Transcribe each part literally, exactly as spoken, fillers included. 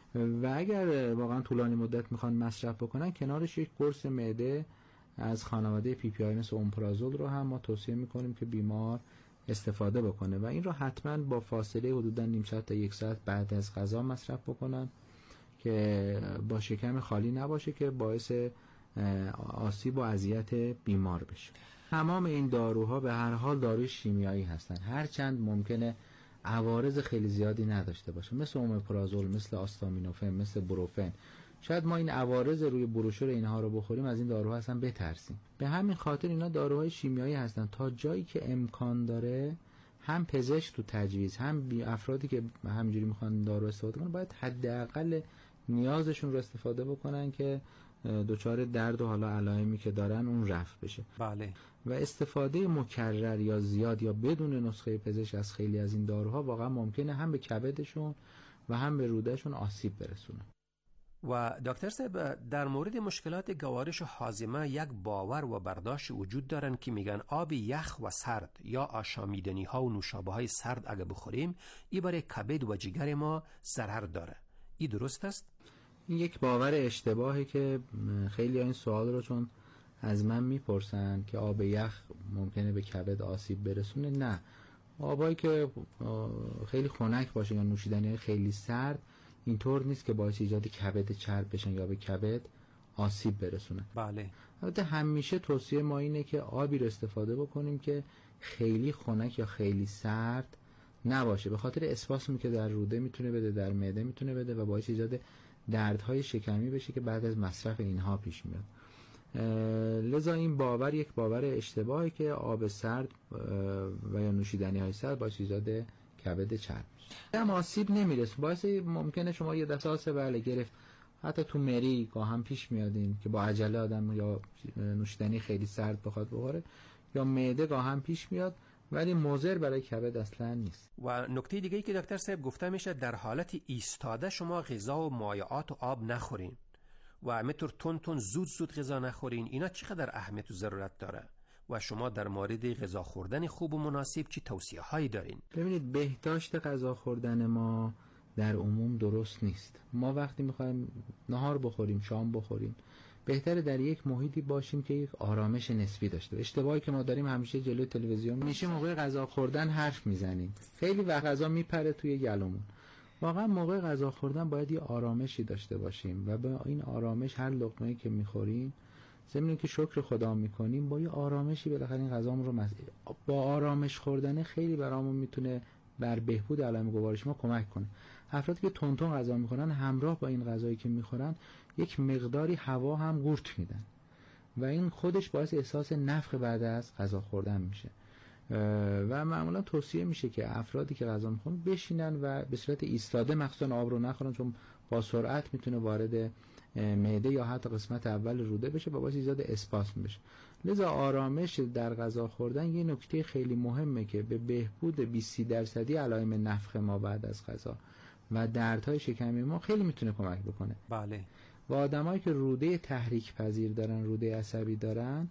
و اگر واقعا طولانی مدت میخوان مصرف بکنن، کنارش یک قرص معده از خانواده پی پی آی مثل اومپرازول رو هم ما توصیه میکنیم که بیمار استفاده بکنه و این رو حتما با فاصله حدودا نیم ساعت تا یک ساعت بعد از غذا مصرف بکنن که با شکم خالی نباشه که باعث آسیب و اذیت بیمار بشه. تمام این داروها به هر حال داروی شیمیایی هستن، هرچند ممکنه عوارض خیلی زیادی نداشته باشه، مثل اومپرازول، مثل آستامینوفن، مثل بروفن. شاید ما این عوارض روی بروشور اینها رو بخوریم از این داروها اصلا بترسیم. به همین خاطر اینا داروهای شیمیایی هستن. تا جایی که امکان داره هم پزشک تو تجویز، هم افرادی که همینجوری میخوان دارو استفاده کنن باید حداقل نیازشون رو استفاده بکنن که دچار درد و حالا علائمی که دارن اون رفع بشه. بله. و استفاده مکرر یا زیاد یا بدون نسخه پزشک از خیلی از این داروها واقعا ممکنه هم به کبدشون و هم به رودهشون آسیب برسونه. و دکتر صاحب، در مورد مشکلات گوارش و هاضمه یک باور و برداشت وجود دارن که میگن آب یخ و سرد یا آشامیدنی ها و نوشابه های سرد اگه بخوریم این برای کبد و جگر ما ضرر داره. این درست است؟ این یک باور اشتباهه که خیلی این سوال رو چون از من میپرسن که آب یخ ممکنه به کبد آسیب برسونه، نه. آبایی که خیلی خنک باشه یا نوشیدنی خیلی سرد اینطور نیست که باعث ایجاد کبد چرب بشن یا به کبد آسیب برسونن. بله. البته همیشه توصیه ما اینه که آبی رو استفاده بکنیم که خیلی خنک یا خیلی سرد نباشه، به خاطر اسپاسمی که در روده میتونه بده، در معده میتونه بده و باعث ایجاد دردهای شکمی بشه که بعد از مصرف اینها پیش میاد. لذا این باور یک باور اشتباهی که آب سرد و یا نوشیدنی های سرد باعث ایجاد کبد چرب میشه. هم آسیب نمیرسه، باعث ممکنه شما یه دستاس بله گرفت، حتی تو مری گاه هم پیش میادین که با عجله آدم یا نوشیدنی خیلی سرد بخواد بخوره، یا معده گاه هم پیش میاد، ولی مضر برای کبد اصلا نیست. و نکته دیگه ای که دکتر صاحب گفته میشه در حالت ایستاده شما غذا و مایعات و آب نخورین و همینطور تون تون زود زود غذا نخورین. اینا چقدر اهمیت و ضرورت داره و شما در مورد غذا خوردن خوب و مناسب چی توصیه هایی دارین؟ ببینید، بهداشت غذا خوردن ما در عموم درست نیست. ما وقتی میخوایم نهار بخوریم، شام بخوریم، بهتره در یک محیطی باشیم که یک آرامش نسبی داشته. اشتباهی که ما داریم همیشه جلوی تلویزیون میشه موقع غذا خوردن حرف میزنیم، خیلی وقت غذا میپره توی گلومون. واقعا موقع غذا خوردن باید یه آرامشی داشته باشیم و با این آرامش هر لقمه‌ای که میخوریم ضمن که شکر خدا میکنیم با یه آرامشی بالاخره این غذامون رو مز... با آرامش خوردن خیلی برامون میتونه بر بهبود علائم گوارش ما کمک کنه. افرادی که تون تون غذا میخورن همراه با این غذایی که میخورن یک مقداری هوا هم قورت میدن و این خودش باعث احساس نفخ بعد از غذا خوردن میشه و معمولا توصیه میشه که افرادی که غذا میخورن بشینن و به صورت ایستاده مخصوصا آب رو نخورن، چون با سرعت میتونه وارد معده یا حتی قسمت اول روده بشه و باعث ایجاد اسپاسم بشه. لذا آرامش در غذا خوردن یه نکته خیلی مهمه که به بهبود بیست درصدی علائم نفخ ما بعد از غذا و دردهای شکمی ما خیلی میتونه کمک بکنه. بله. و آدمایی که روده تحریک پذیر دارن، روده عصبی دارن،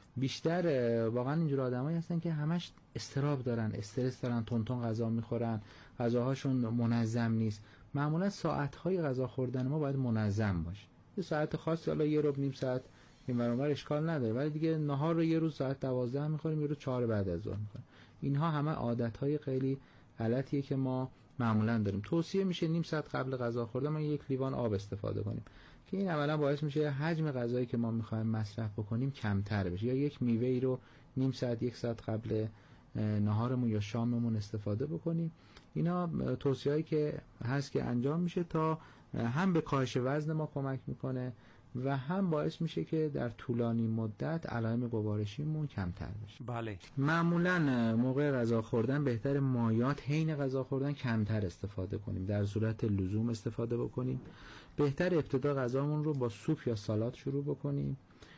بیشتر واقعا اینجور آدمایی هستن که همش استراب دارن، استرس دارن، تون تون غذا میخورن، غذاهاشون منظم نیست. معمولا ساعت‌های غذا خوردن ما باید منظم باشه. یه ساعت خاصی، حالا یه ربع نیم ساعت این برابر اشکال نداره، ولی دیگه نهار رو یه روز ساعت دوازده میخوریم، یه روز چهار بعد از ظهر میخوریم. اینها همه عادت‌های خیلی غلطیه که ما معمولا داریم. توصیه میشه نیم ساعت قبل غذا خوردن ما یک لیوان آب استفاده کنیم که این عملا باعث میشه حجم غذایی که ما میخوایم مصرف بکنیم کمتر بشه. یا یک میوه‌ای رو نیم ساعت یک ساعت قبل نهارمون یا شاممون استفاده بکنیم. اینا توصیه‌ای که هست که انجام میشه تا هم به کاهش وزن ما کمک میکنه و هم باعث میشه که در طولانی مدت علائم گوارشیمون کمتر بشه. بله. معمولا موقع غذا خوردن بهتر مایعات حین غذا خوردن کمتر استفاده کنیم، در صورت لزوم استفاده بکنیم. بهتر ابتدا غذامون رو با سوپ یا سالاد شروع بکنیم.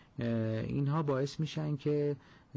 اینها باعث میشن که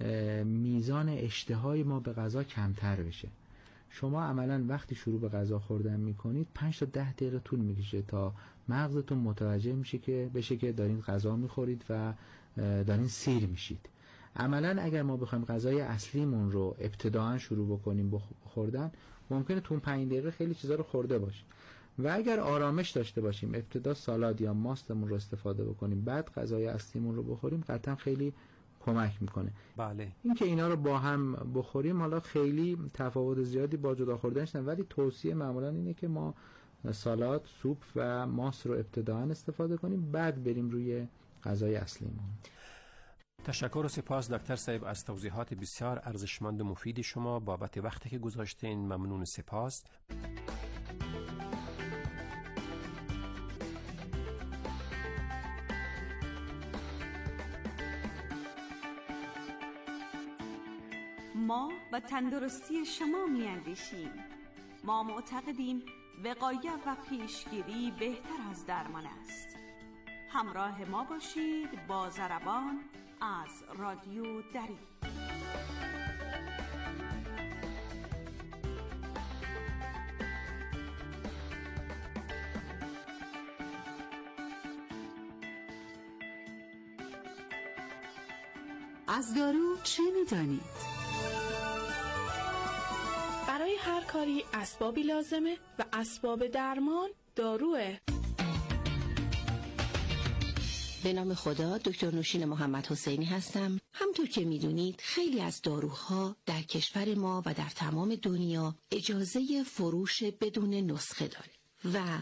میزان اشتهای ما به غذا کمتر بشه. شما عملا وقتی شروع به غذا خوردن میکنید پنج تا ده دقیقه طول میکشه تا مغزتون متوجه میشه که بشه که دارین غذا میخورید و دارین سیر میشید. عملا اگر ما بخوایم غذای اصلیمون رو ابتداً شروع بکنیم بخوردن، ممکنه تو پنج دقیقه خیلی چیزا رو خورده باشیم، و اگر آرامش داشته باشیم، ابتدا سالاد یا ماستمون رو استفاده بکنیم، بعد غذای اصلیمون رو بخوریم، قطعا خیلی کمک میکنه. بله. این که اینا رو با هم بخوریم حالا خیلی تفاوت زیادی با جدا خوردنش نداره، ولی توصیه معمولا اینه که ما سالاد، سوپ و ماست رو ابتداً استفاده کنیم، بعد بریم روی غذای اصلیمون. تشکر و سپاس دکتر صاحب از توضیحات بسیار ارزشمند و مفید شما. بابت وقتی که گذاشتین ممنون و سپاس. ما و تندرستی شما می اندیشیم. ما معتقدیم وقایت و پیشگیری بهتر از درمان است. همراه ما باشید با ضربان از رادیو دری. از دارو چه می‌دانید؟ برای هر کاری اسبابی لازمه و اسباب درمان داروه. به نام خدا، دکتر نوشین محمد حسینی هستم. همطور که میدونید خیلی از داروها در کشور ما و در تمام دنیا اجازه فروش بدون نسخه داره و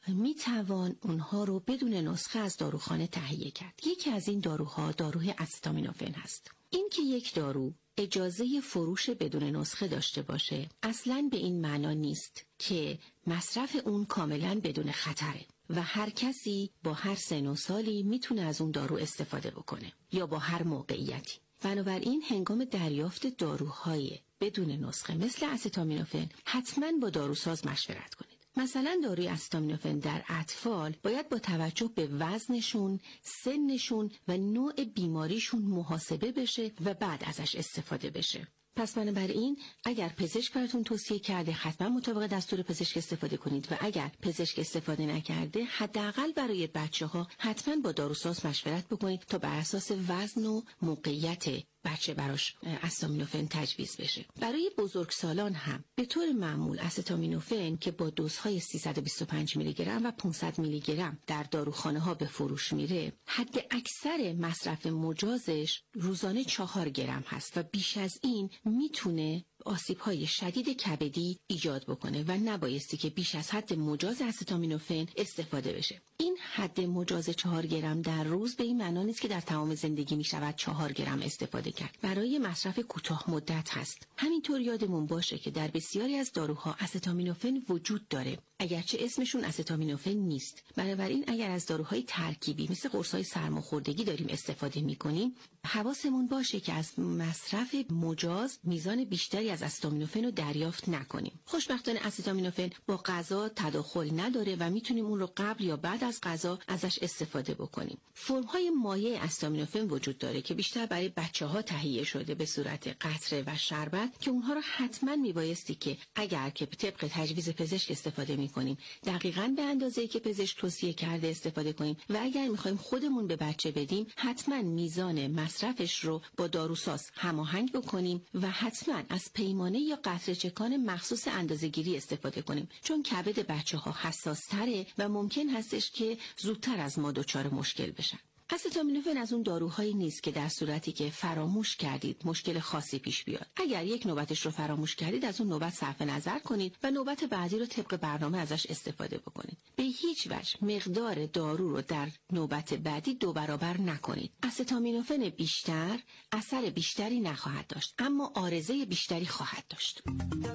میتوان اونها رو بدون نسخه از داروخانه تهیه کرد. یکی از این داروها داروی استامینوفن هست. این که یک دارو اجازه فروش بدون نسخه داشته باشه اصلاً به این معنا نیست که مصرف اون کاملاً بدون خطره و هر کسی با هر سن و سالی میتونه از اون دارو استفاده بکنه یا با هر موقعیتی. بنابراین هنگام دریافت داروهای بدون نسخه مثل استامینوفن حتماً با داروساز مشورت کنید. مثلا داروی استامینوفن در اطفال باید با توجه به وزنشون، سنشون و نوع بیماریشون محاسبه بشه و بعد ازش استفاده بشه. پس بنابراین اگر پزشک براتون توصیه کرده حتما مطابق دستور پزشک استفاده کنید و اگر پزشک استفاده نکرده حداقل برای بچه‌ها حتما با داروساز مشورت بکنید تا بر اساس وزن و موقعیت بچه براش استامینوفن تجویز بشه. برای بزرگسالان هم به طور معمول استامینوفن که با دوزهای سیصد و بیست و پنج میلی گرم و پانصد میلی گرم در داروخانه ها به فروش میره، حد اکثر مصرف مجازش روزانه چهار گرم هست و بیش از این میتونه آسیب‌های شدید کبدی ایجاد بکنه و نبایستی که بیش از حد مجاز استامینوفن استفاده بشه. این حد مجاز چهار گرم در روز به این معنا نیست که در تمام زندگی می شود چهار گرم استفاده کرد. برای مصرف کوتاه مدت هست. همینطور یادمون باشه که در بسیاری از داروها استامینوفن وجود داره، اگرچه اسمشون استامینوفن نیست. بنابراین اگر از داروهای ترکیبی مثل قرص‌های سرماخوردگی داریم استفاده می‌کنیم، حواسمون باشه که از مصرف مجاز میزان بیشتری از استامینوفن رو دریافت نکنیم. خوشبختانه استامینوفن با غذا تداخل نداره و میتونیم اون رو قبل یا بعد از غذا ازش استفاده بکنیم. فرم‌های مایع استامینوفن وجود داره که بیشتر برای بچه‌ها تهیه شده به صورت قطره و شربت که اونها رو حتما میبایستی که اگر که طبق تجویز پزشک استفاده می‌کنیم دقیقاً به اندازه‌ای که پزشک توصیه کرده استفاده کنیم و اگر می‌خوایم خودمون به بچه بدیم حتما میزان مصرفش رو با داروساز هماهنگ بکنیم و حتما از پیمانه یا قطره چکان مخصوص اندازه‌گیری استفاده کنیم، چون کبد بچه‌ها حساس‌تره و ممکن هستش که زودتر از ما دچار مشکل بشن. استامینوفن از اون داروهایی نیست که در صورتی که فراموش کردید مشکل خاصی پیش بیاد. اگر یک نوبتش رو فراموش کردید از اون نوبت صرف نظر کنید و نوبت بعدی رو طبق برنامه ازش استفاده بکنید. به هیچ وجه مقدار دارو رو در نوبت بعدی دو برابر نکنید. استامینوفن بیشتر اثر بیشتری نخواهد داشت، اما عارضه بیشتری خواهد داشت.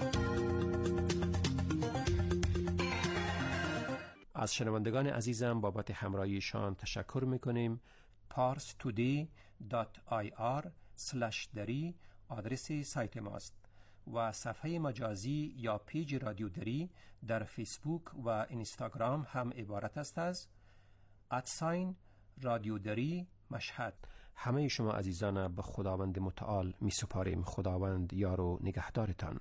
از شنوندگان عزیزم بابت همراهیشان تشکر میکنیم. پارس تودی دات آی آر سلش دری آدرس سایت ماست و صفحه مجازی یا پیج رادیو دری در فیسبوک و اینستاگرام هم عبارت است از ادساین رادیو دری مشهد. همه شما عزیزان به خداوند متعال می سپاریم. خداوند یار و نگهدارتان.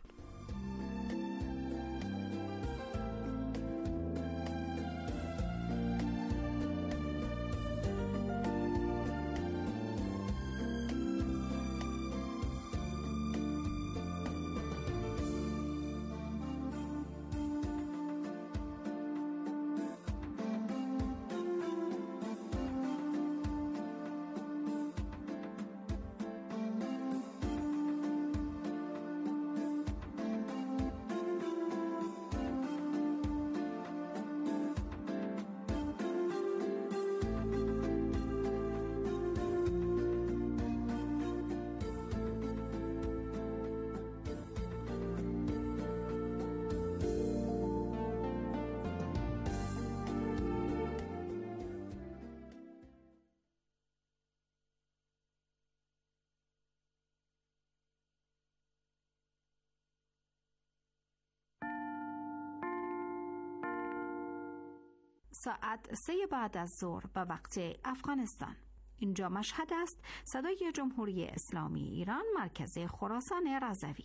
ساعت سه بعد از ظهر به وقت افغانستان. اینجا مشهد است، صدای جمهوری اسلامی ایران، مرکز خراسان رضوی.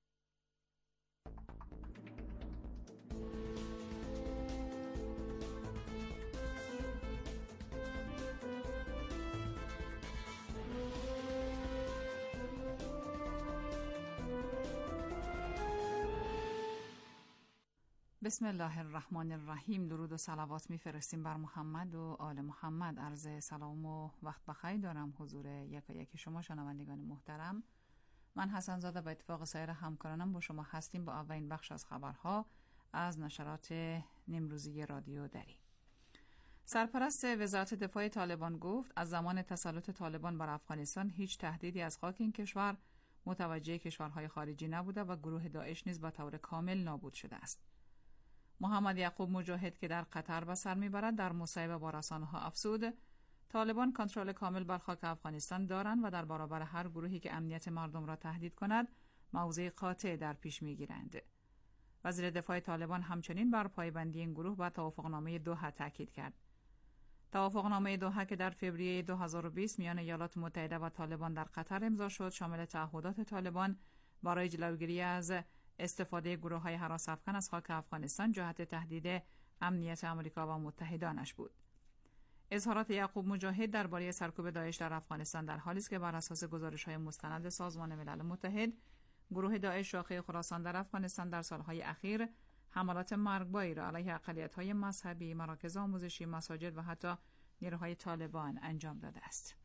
بسم الله الرحمن الرحیم. درود و صلوات میفرستیم بر محمد و آل محمد. عرض سلام و وقت بخیر دارم حضور یکا یکی شما شنوندگان محترم. من حسن زاده به اتفاق سایر همکارانم با شما هستیم با اولین بخش از خبرها از نشرات نیمروزی رادیو دری. سرپرست وزارت دفاع طالبان گفت از زمان تسلط طالبان بر افغانستان هیچ تهدیدی از خاک این کشور متوجه کشورهای خارجی نبوده و گروه داعش نیز به طور کامل نابود شده است. محمد یعقوب مجاهد که در قطر به سر میبرد در مصاحبه با رسانه‌ها افزود طالبان کنترل کامل بر خاک افغانستان دارند و در برابر هر گروهی که امنیت مردم را تهدید کند موضع قاطع در پیش میگیرند. وزیر دفاع طالبان همچنین بر پایبندی این گروه به توافقنامه دوحه تاکید کرد. توافقنامه دوحه که در فوریه دو هزار و بیست میان ایالات متحده و طالبان در قطر امضا شد شامل تعهدات طالبان برای جلوگیری از استفاده گروه‌های هراس افکن از خاک افغانستان جهت تهدید امنیت آمریکا و متحدانش بود. اظهارات یعقوب مجاهد درباره سرکوب داعش در افغانستان در حالی است که بر اساس گزارش‌های مستند سازمان ملل متحد گروه داعش شاخه خراسان در افغانستان در سالهای اخیر حملات مرگباری را علیه اقلیت‌های مذهبی، مراکز آموزشی، مساجد و حتی نیروهای طالبان انجام داده است.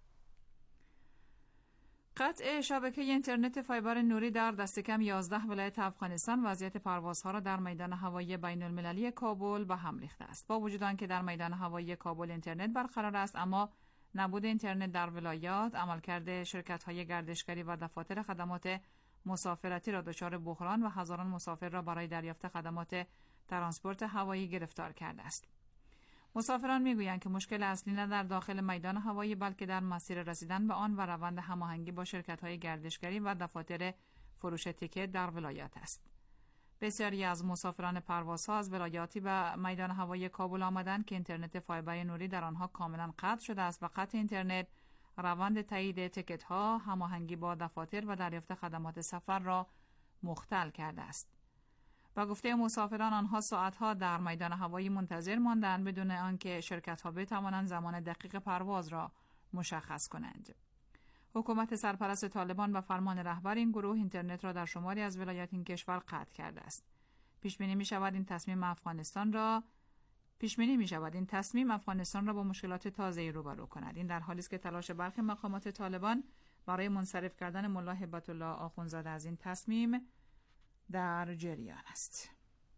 قطع شبکه اینترنت فایبر نوری در دست کم یازده ولایت افغانستان وضعیت پروازها را در میدان هوایی بین المللی کابل به هم ریخته است. با وجود آنکه در میدان هوایی کابل اینترنت برقرار است، اما نبود اینترنت در ولایات عملکرد شرکت‌های گردشگری و دفاتر خدمات مسافرتی را دچار بحران و هزاران مسافر را برای دریافت خدمات ترانسپورت هوایی گرفتار کرده است. مسافران میگویند که مشکل اصلی نه در داخل میدان هوایی بلکه در مسیر رسیدن به آن و روند هماهنگی با شرکت‌های گردشگری و دفاتر فروش تیکت در ولایات است. بسیاری از مسافران پروازها از ولایاتی به میدان هوایی کابل آمدند که اینترنت فایبر نوری در آنها کاملا قطع شده است و قطع اینترنت روند تایید تیکت‌ها، هماهنگی با دفاتر و دریافت خدمات سفر را مختل کرده است. با گفته مسافران آنها ساعتها در میدان هوایی منتظر ماندند بدون آنکه شرکت‌ها بتوانند زمان دقیق پرواز را مشخص کنند. حکومت سرپرست طالبان به فرمان رهبر این گروه اینترنت را در شماری از ولایات این کشور قطع کرده است. پیش بینی می‌شود این تصمیم افغانستان را پیش بینی می‌شود این تصمیم افغانستان را با مشکلات تازه‌ای روبرو کند. این در حالی است که تلاش برخی مقامات طالبان برای منصرف کردن ملا هیبت الله آخوندزاده از این تصمیم در جریان است.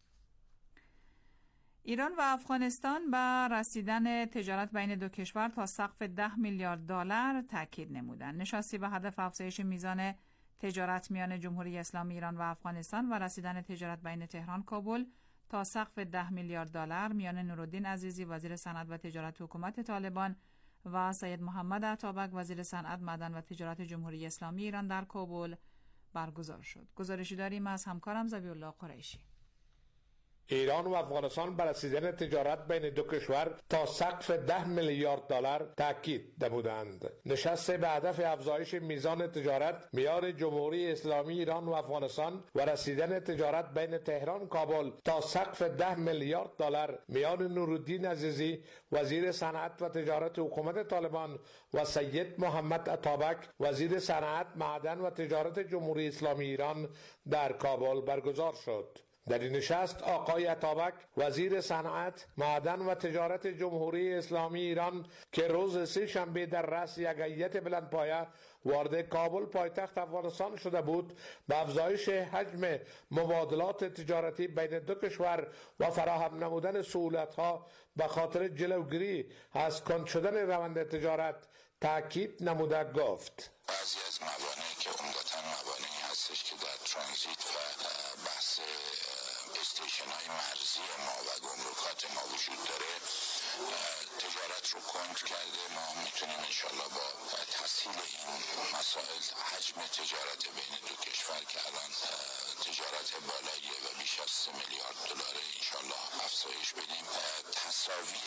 ایران و افغانستان به رسیدن تجارت بین دو کشور تا سقف ده میلیارد دلار تاکید نمودند. نشستی به هدف افزایش میزان تجارت میان جمهوری اسلامی ایران و افغانستان و رسیدن تجارت بین تهران کابل تا سقف ده میلیارد دلار میان نورالدین عزیزی وزیر صنعت و تجارت حکومت طالبان و سید محمد عطابک وزیر صنعت، معدن و تجارت جمهوری اسلامی ایران در کابل برگزار شد. گزارشی داریم از همکارم ذبیح الله قریشی. ایران و افغانستان بر رسیدن تجارت بین دو کشور تا سقف ده میلیارد دلار تاکید نمودند. نشست به هدف افزایش میزان تجارت میان جمهوری اسلامی ایران و افغانستان و رسیدن تجارت بین تهران کابل تا سقف ده میلیارد دلار میان نورالدین عزیزی وزیر صنعت و تجارت حکومت طالبان و سید محمد عطابک وزیر صنعت، معدن و تجارت جمهوری اسلامی ایران در کابل برگزار شد. در این نشست آقای عطابک وزیر صنعت، معدن و تجارت جمهوری اسلامی ایران که روز سه شنبه در رأس یک هیئت بلندپایه وارد کابل پایتخت افغانستان شده بود، به افزایش حجم مبادلات تجارتی بین دو کشور و فراهم نمودن سهولت‌ها به خاطر جلوگیری از کند شدن روند تجارت تاکید نموده گفت: بعضی از موانعی که عمدتاً موانعی هستش که در ترانزیت و بحث استیشن های مرزی ما و گمرکات ما وجود داره، تجارت رو کند کرده. ما میتونیم انشالله با تسهیل این مسائل حجم تجارت بین دو کشور که الان تجارت بالاییه و بیش از سه میلیارد دلار انشالله افزایش بدیم. تساوی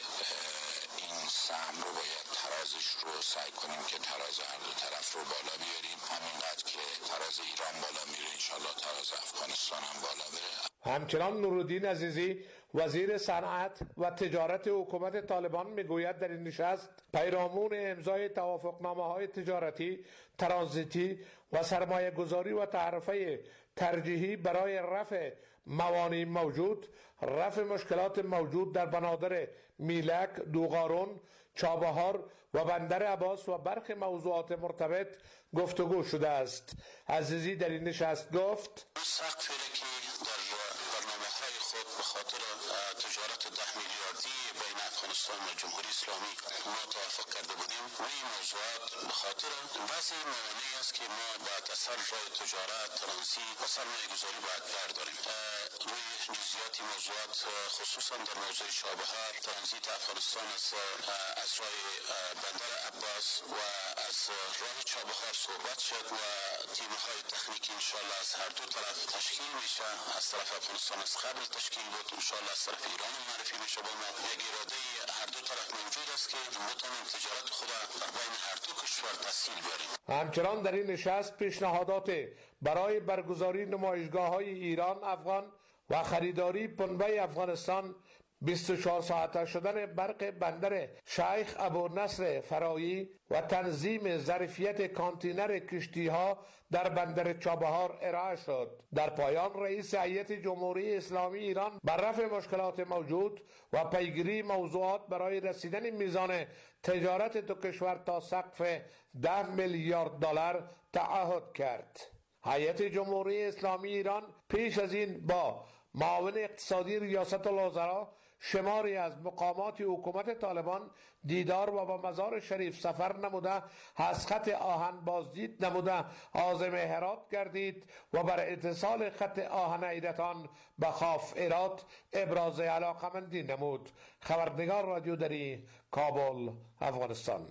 این سهم رو باید ترازش رو سعی کنیم که تراز هر دو طرف رو بالا بیاریم. همینقدر که تراز ایران بالا میره انشالله تراز افغانستان هم بالا بره. همچنان نورالدین عزیزی وزیر صنعت و تجارت حکومت طالبان میگوید در این نشست پیرامون امضای توافقنامه‌های تجارتی، ترانزیتی و سرمایه گذاری و تعرفه ترجیحی برای رفع موانع موجود، رفع مشکلات موجود در بنادر میلک، دوغارون، چابهار و بندر عباس و برخی موضوعات مرتبط گفتگو شده است. عزیزی در این نشست گفت سقفی که در برنامه‌های خود به خاطر تجارت ده میلیاردی بین افغانستان و جمهوری اسلامی ما توافق کرده بودیم و این موضوعات به خاطر بعضی موانعی است که ما باید از هر راه تجارت، ترانزیت و سرمایه گذاری باید برداریم. روی جزئیات موضوعات خصوصا در موضوع چابهار ترانزیت افغانستان از از راه بندر عباس و از راه چابهار صحبت شد و تیم‌های تکنیکی انشالله از هر دو طرف تشکیل میشه. از طرف افغانستان از قبل تشکیل بود، انشالله از طرف ایران معرفی میشه. با ما یک اراده هر دو طرف موجود است که بتوانیم تجارت خود در بین هر دو کشور تسهیل بیاریم. همچنان در این نشست پیشنهادات برای برگزاری نمایشگاه‌های ایران افغان و خریداری پنبه افغانستان، بیست و چهار ساعته شدن برق بندر شیخ ابو نصر فرایی و تنظیم ظرفیت کانتینر کشتی ها در بندر چابهار ارائه شد. در پایان رئیس هیئت جمهوری اسلامی ایران بر رفع مشکلات موجود و پیگیری موضوعات برای رسیدن میزان تجارت دو کشور تا سقف ده میلیارد دلار تعهد کرد. هیئت جمهوری اسلامی ایران پیش از این با معاون اقتصادی ریاست الوزراء شماری از مقامات حکومت طالبان دیدار و با مزار شریف سفر نموده، از خط آهن بازدید نموده عازم هرات گردید و بر اتصال خط آهن ایرتان به خاف هرات ابراز علاقمندی نمود. خبرنگار رادیو دری، کابل، افغانستان.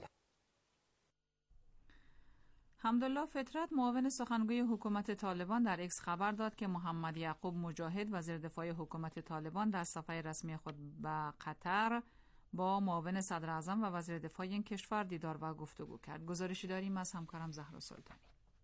حمدالله فطرت معاون سخنگوی حکومت طالبان در ایکس خبر داد که محمد یعقوب مجاهد وزیر دفاع حکومت طالبان در سفر رسمی خود به قطر با معاون صدر اعظم و وزیر دفاع این کشور دیدار و گفتگو کرد. گزارشی داریم از همکارم زهرا سلطانی.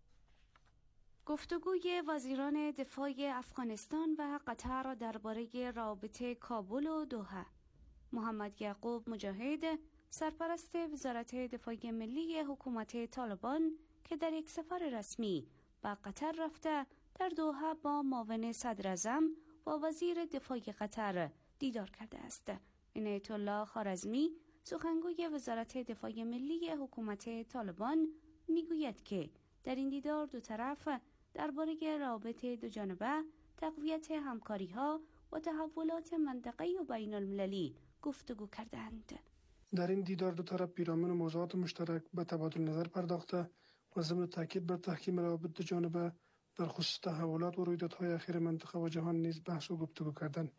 گفتگوی وزیران دفاع افغانستان و قطر درباره رابطه کابل و دوحه. محمد یعقوب مجاهد سرپرست وزارت دفاع ملی حکومت طالبان که در یک سفر رسمی به قطر رفته در دوحه با معاون صدر اعظم و وزیر دفاع قطر دیدار کرده است. عنایت الله خوارزمی سخنگوی وزارت دفاع ملی حکومت طالبان میگوید که در این دیدار دو طرف درباره رابطه دو جانبه، تقویت همکاری‌ها و تحولات منطقه‌ای و بین المللی گفتگو کردند. در این دیدار دو طرف پیرامون موضوعات مشترک به تبادل نظر پرداخته و ضمن تاکید بر تحکیم روابط دو جانبه در خصوص تحولات و رویدادهای اخیر منطقه و جهان نیز بحث و گفتگو کردند.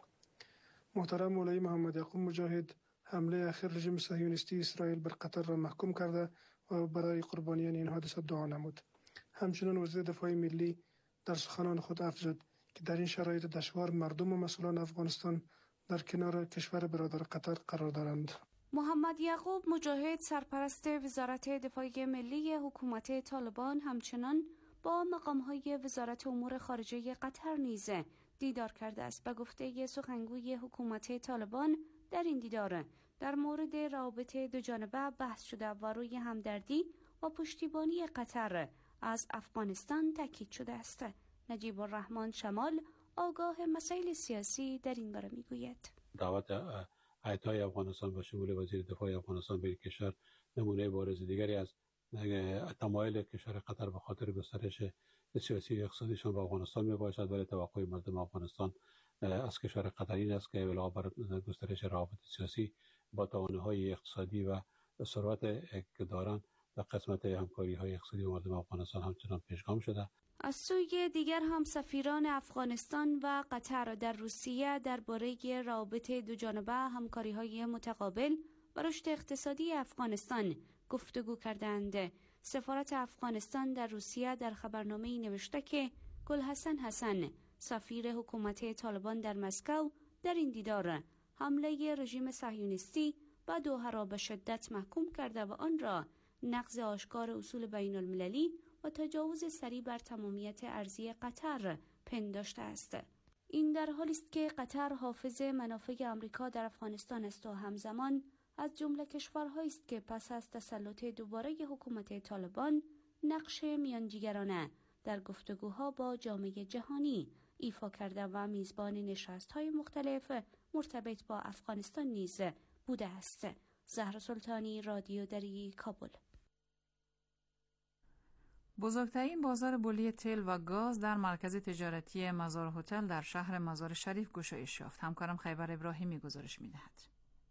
محترم مولوی محمد یعقوب مجاهد حمله اخیر رژیم صهیونیستی اسرائیل بر قطر را محکوم کرده و برای قربانیان این حادثه دعا نمود. همچنین وزیر دفاع ملی در سخنان خود افزود که در این شرایط دشوار مردم و مسئولان افغانستان در کنار کشور برادر قطر قرار دارند. محمد یعقوب مجاهد سرپرست وزارت دفاع ملی حکومت طالبان همچنان با مقام‌های وزارت امور خارجه قطر نیز دیدار کرده است. به گفته سخنگوی حکومت طالبان در این دیدار در مورد رابطه دو جانبه بحث شده و روی همدردی و پشتیبانی قطر از افغانستان تاکید شده است. نجیب الرحمن شمال آگاه مسائل سیاسی در این باره میگوید دعوت هیئت‌های افغانستان به شمول وزیر دفاع افغانستان به کشور نمونه بارز دیگری از تمایل کشور قطر به خاطر گسترش سیاسی و اقتصادیشان به افغانستان می باشد، ولی توقع مردم افغانستان از کشور قطر این است که علاوه بر گسترش روابط سیاسی با توانایی‌های اقتصادی و ثروت که دارند در قسمت همکاری‌های اقتصادی و مردم افغانستان همچنان پیشگام شده. از سوی دیگر هم سفیران افغانستان و قطر در روسیه درباره رابطه دو جانبه، همکاری‌های متقابل و رشد اقتصادی افغانستان گفتگو کردند. سفارت افغانستان در روسیه در خبرنامه‌ای نوشته که گلحسن حسن، سفیر حکومت طالبان در مسکو، در این دیدار حمله رژیم صهیونیستی به دوحه را به شدت محکوم کرده و آن را نقض آشکار اصول بین المللی و تجاوز سریع بر تمامیت ارضی قطر پنداشته است. این در حالی است که قطر حافظ منافع آمریکا در افغانستان است و همزمان از جمله کشورهایی است که پس از تسلط دوباره حکومت طالبان نقش میانجیگرانه در گفتگوها با جامعه جهانی ایفا کرده و میزبان نشست‌های مختلف مرتبط با افغانستان نیز بوده است. زهرا سلطانی، رادیو دری، کابل. بزرگترین بازار بولی تیل و گاز در مرکز تجارتی مزار هتل در شهر مزار شریف گشایش یافت. همکارم خیبر ابراهیمی گزارش می‌دهد.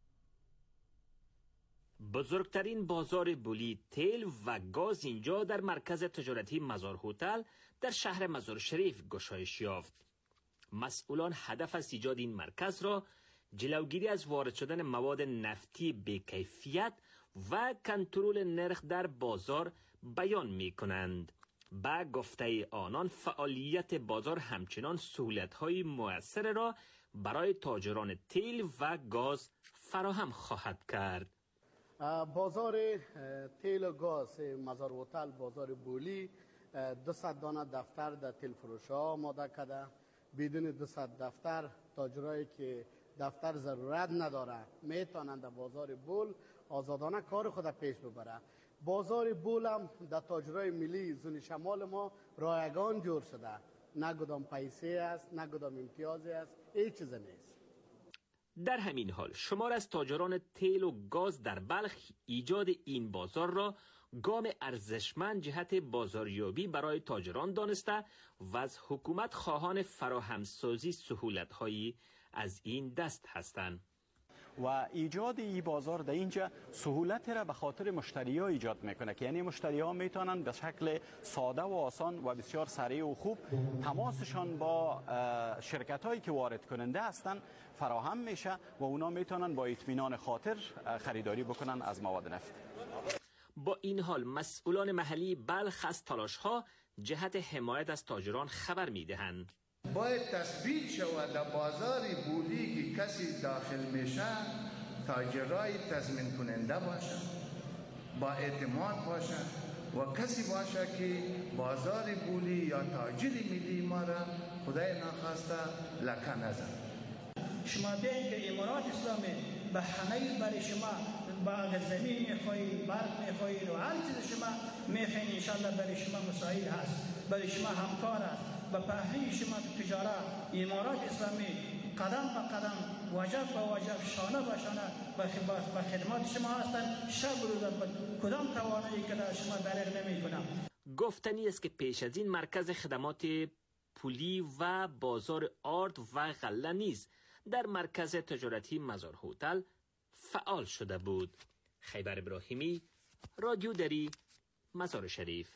بزرگترین بازار بولی تیل و گاز اینجا در مرکز تجارتی مزار هتل در شهر مزار شریف گشایش یافت. مسئولان هدف از ایجاد این مرکز را جلوگیری از وارد شدن مواد نفتی بی‌کیفیت و کنترل نرخ در بازار بیان می کنند. با گفته آنان فعالیت بازار همچنان سهولت‌های مؤثر را برای تاجران تیل و گاز فراهم خواهد کرد. بازار تیل و گاز مزار هتل بازار بولی دوصد دانه دفتر در تیل فروشی ها آماده کرده. بدون دوصد دفتر تاجرایی که دفتر ضرورت نداره میتونند در بازار بول آزادانه کار خود پیش ببره. بازار بول هم در تاجرای ملی زون شمال ما رایگان جور شده. نه کدام پیسه است، نه کدام امتیازی است، هیچ چیز نیست. در همین حال شمار از تاجران تیل و گاز در بلخ ایجاد این بازار را گام ارزشمند جهت بازاریابی برای تاجران دانسته و از حکومت خواهان فراهمسازی سهولت‌هایی از این دست هستند. و ایجاد این بازار در اینجا سهولت را به خاطر مشتری ها ایجاد میکنه که یعنی مشتری ها میتونن به شکل ساده و آسان و بسیار سریع و خوب تماسشان با شرکت هایی که وارد کننده هستن فراهم میشه و اونا میتونن با اطمینان خاطر خریداری بکنن از مواد نفت. با این حال مسئولان محلی بلخ از تلاش ها جهت حمایت از تاجران خبر میدهند. باید تثبیت شود در بازار بولی که کسی داخل میشه تاجرای تضمین کننده باشه، با اعتماد باشه و کسی باشه که بازار بولی یا تاجر ملی ما را خدای ناخواسته لکه نزن. شما بیاین که امارات اسلامی به همه برای شما با زمین میخواهید، برق میخواهید و هر چیز شما میخواهید انشاءالله برای شما مساعد هست، برای شما همکار است. با پهلوی شما تو تجارت امارات اسلامی قدم به قدم وجب به وجب شانه به شانه به خدمات شما هستند. شب روز کدام توانایی که در شما دریغ نمی کنم. گفتنی است که پیش از این مرکز خدمات پولی و بازار آرد و غله نیز در مرکز تجارتی مزار هتل فعال شده بود. خیبر ابراهیمی، رادیو دری، مزار شریف.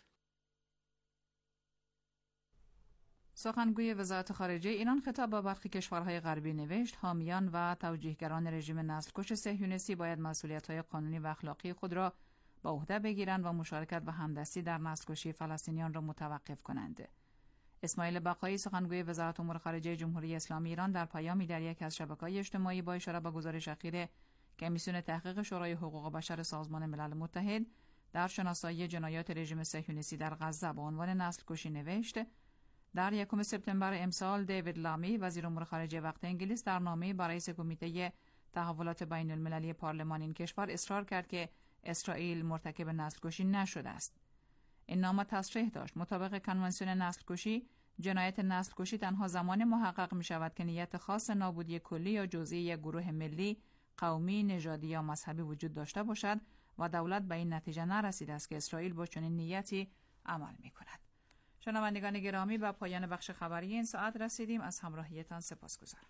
سخنگوی وزارت خارجه ایران خطاب به برخی کشورهای غربی نوشت حامیان و توجیهگران رژیم نسل‌کش صهیونیستی باید مسئولیت‌های قانونی و اخلاقی خود را به عهده بگیرند و مشارکت و همدستی در نسل‌کشی فلسطینیان را متوقف کنند. اسماعیل بقایی سخنگوی وزارت امور خارجه جمهوری اسلامی ایران در پیامی در یک از شبکه‌های اجتماعی با اشاره به گزارش اخیر کمیسیون تحقیق شورای حقوق بشر سازمان ملل متحد در شناسایی جنایات رژیم صهیونیستی در غزه با عنوان نسل‌کشی نوشت در یکم سپتامبر امسال دیوید لامی وزیر امور خارجه وقت انگلیس در نامه‌ای با رئیس کمیته تحولات بین المللی پارلمان این کشور اصرار کرد که اسرائیل مرتکب نسل‌کشی نشده است. این نامه تصریح داشت مطابق کنوانسیون نسل‌کشی جنایت نسل‌کشی تنها زمان محقق می شود که نیت خاص نابودی کلی یا جزئی یک گروه ملی، قومی، نژادی یا مذهبی وجود داشته باشد و دولت به این نتیجه نرسیده است که اسرائیل با چنین نیتی عمل می کند. شنوندگان گرامی، به پایان بخش خبری این ساعت رسیدیم. از همراهیتان سپاسگزارم.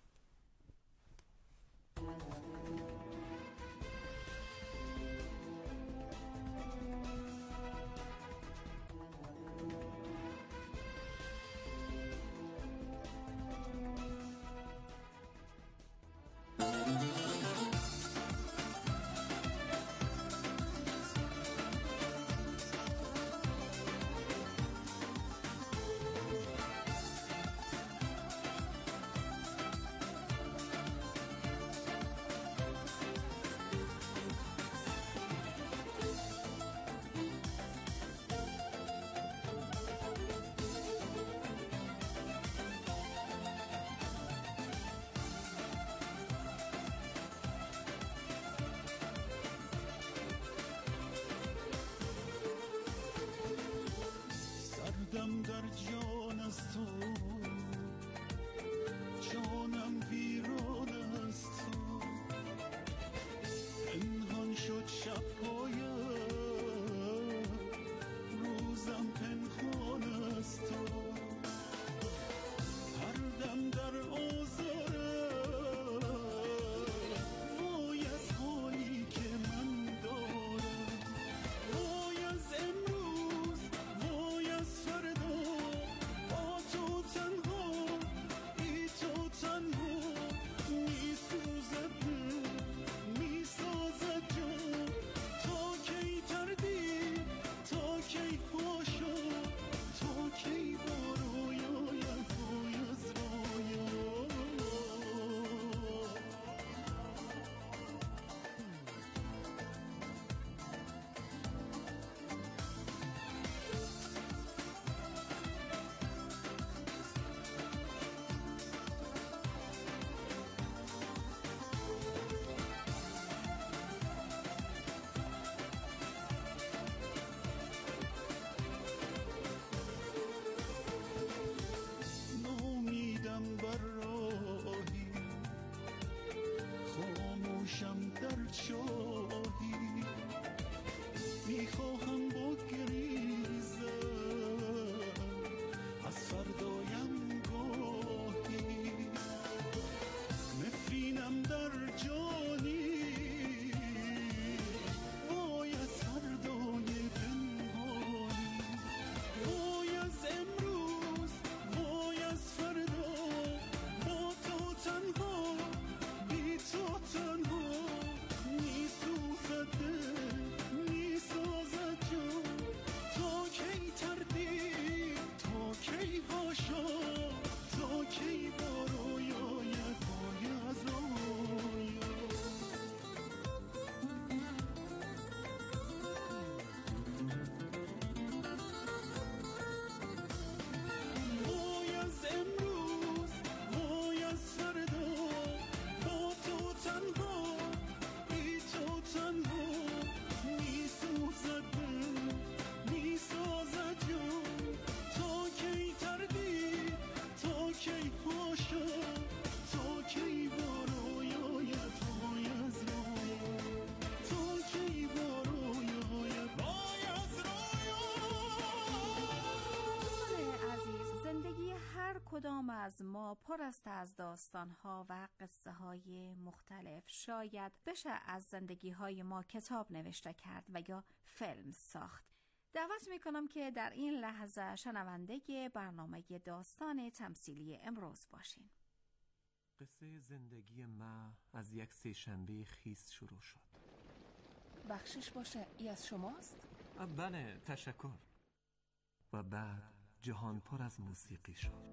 کدام از ما پر است از داستان‌ها و قصه‌های مختلف. شاید بشه از زندگی‌های ما کتاب نوشته کرد و یا فیلم ساخت. دعوت میکنم که در این لحظه شنونده برنامه داستان تمثیلی امروز باشین. قصه زندگی ما از یک سه‌شنبه خیس شروع شد. بخشش باشه، ای از شماست؟ بله، تشکر. و بعد جهان پر از موسیقی شد.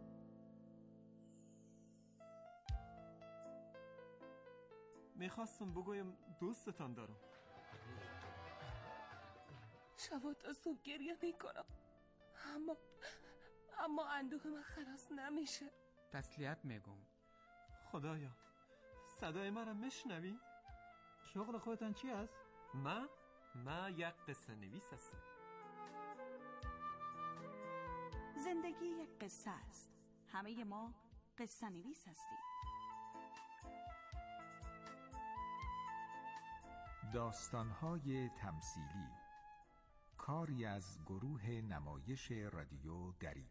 میخواستم بگویم دوستتان دارم. شبات از تو گریه میکنم، اما اما اندوه من خلاص نمیشه. تسلیت میگم. خدایا، صدای مرا میشنوی؟ شغل خودتان چی است؟ ما ما یک قصه نویس هستم. زندگی یک قصه است. همه ما قصه نویس هستیم. داستان‌های تمثیلی، کاری از گروه نمایش رادیو دری.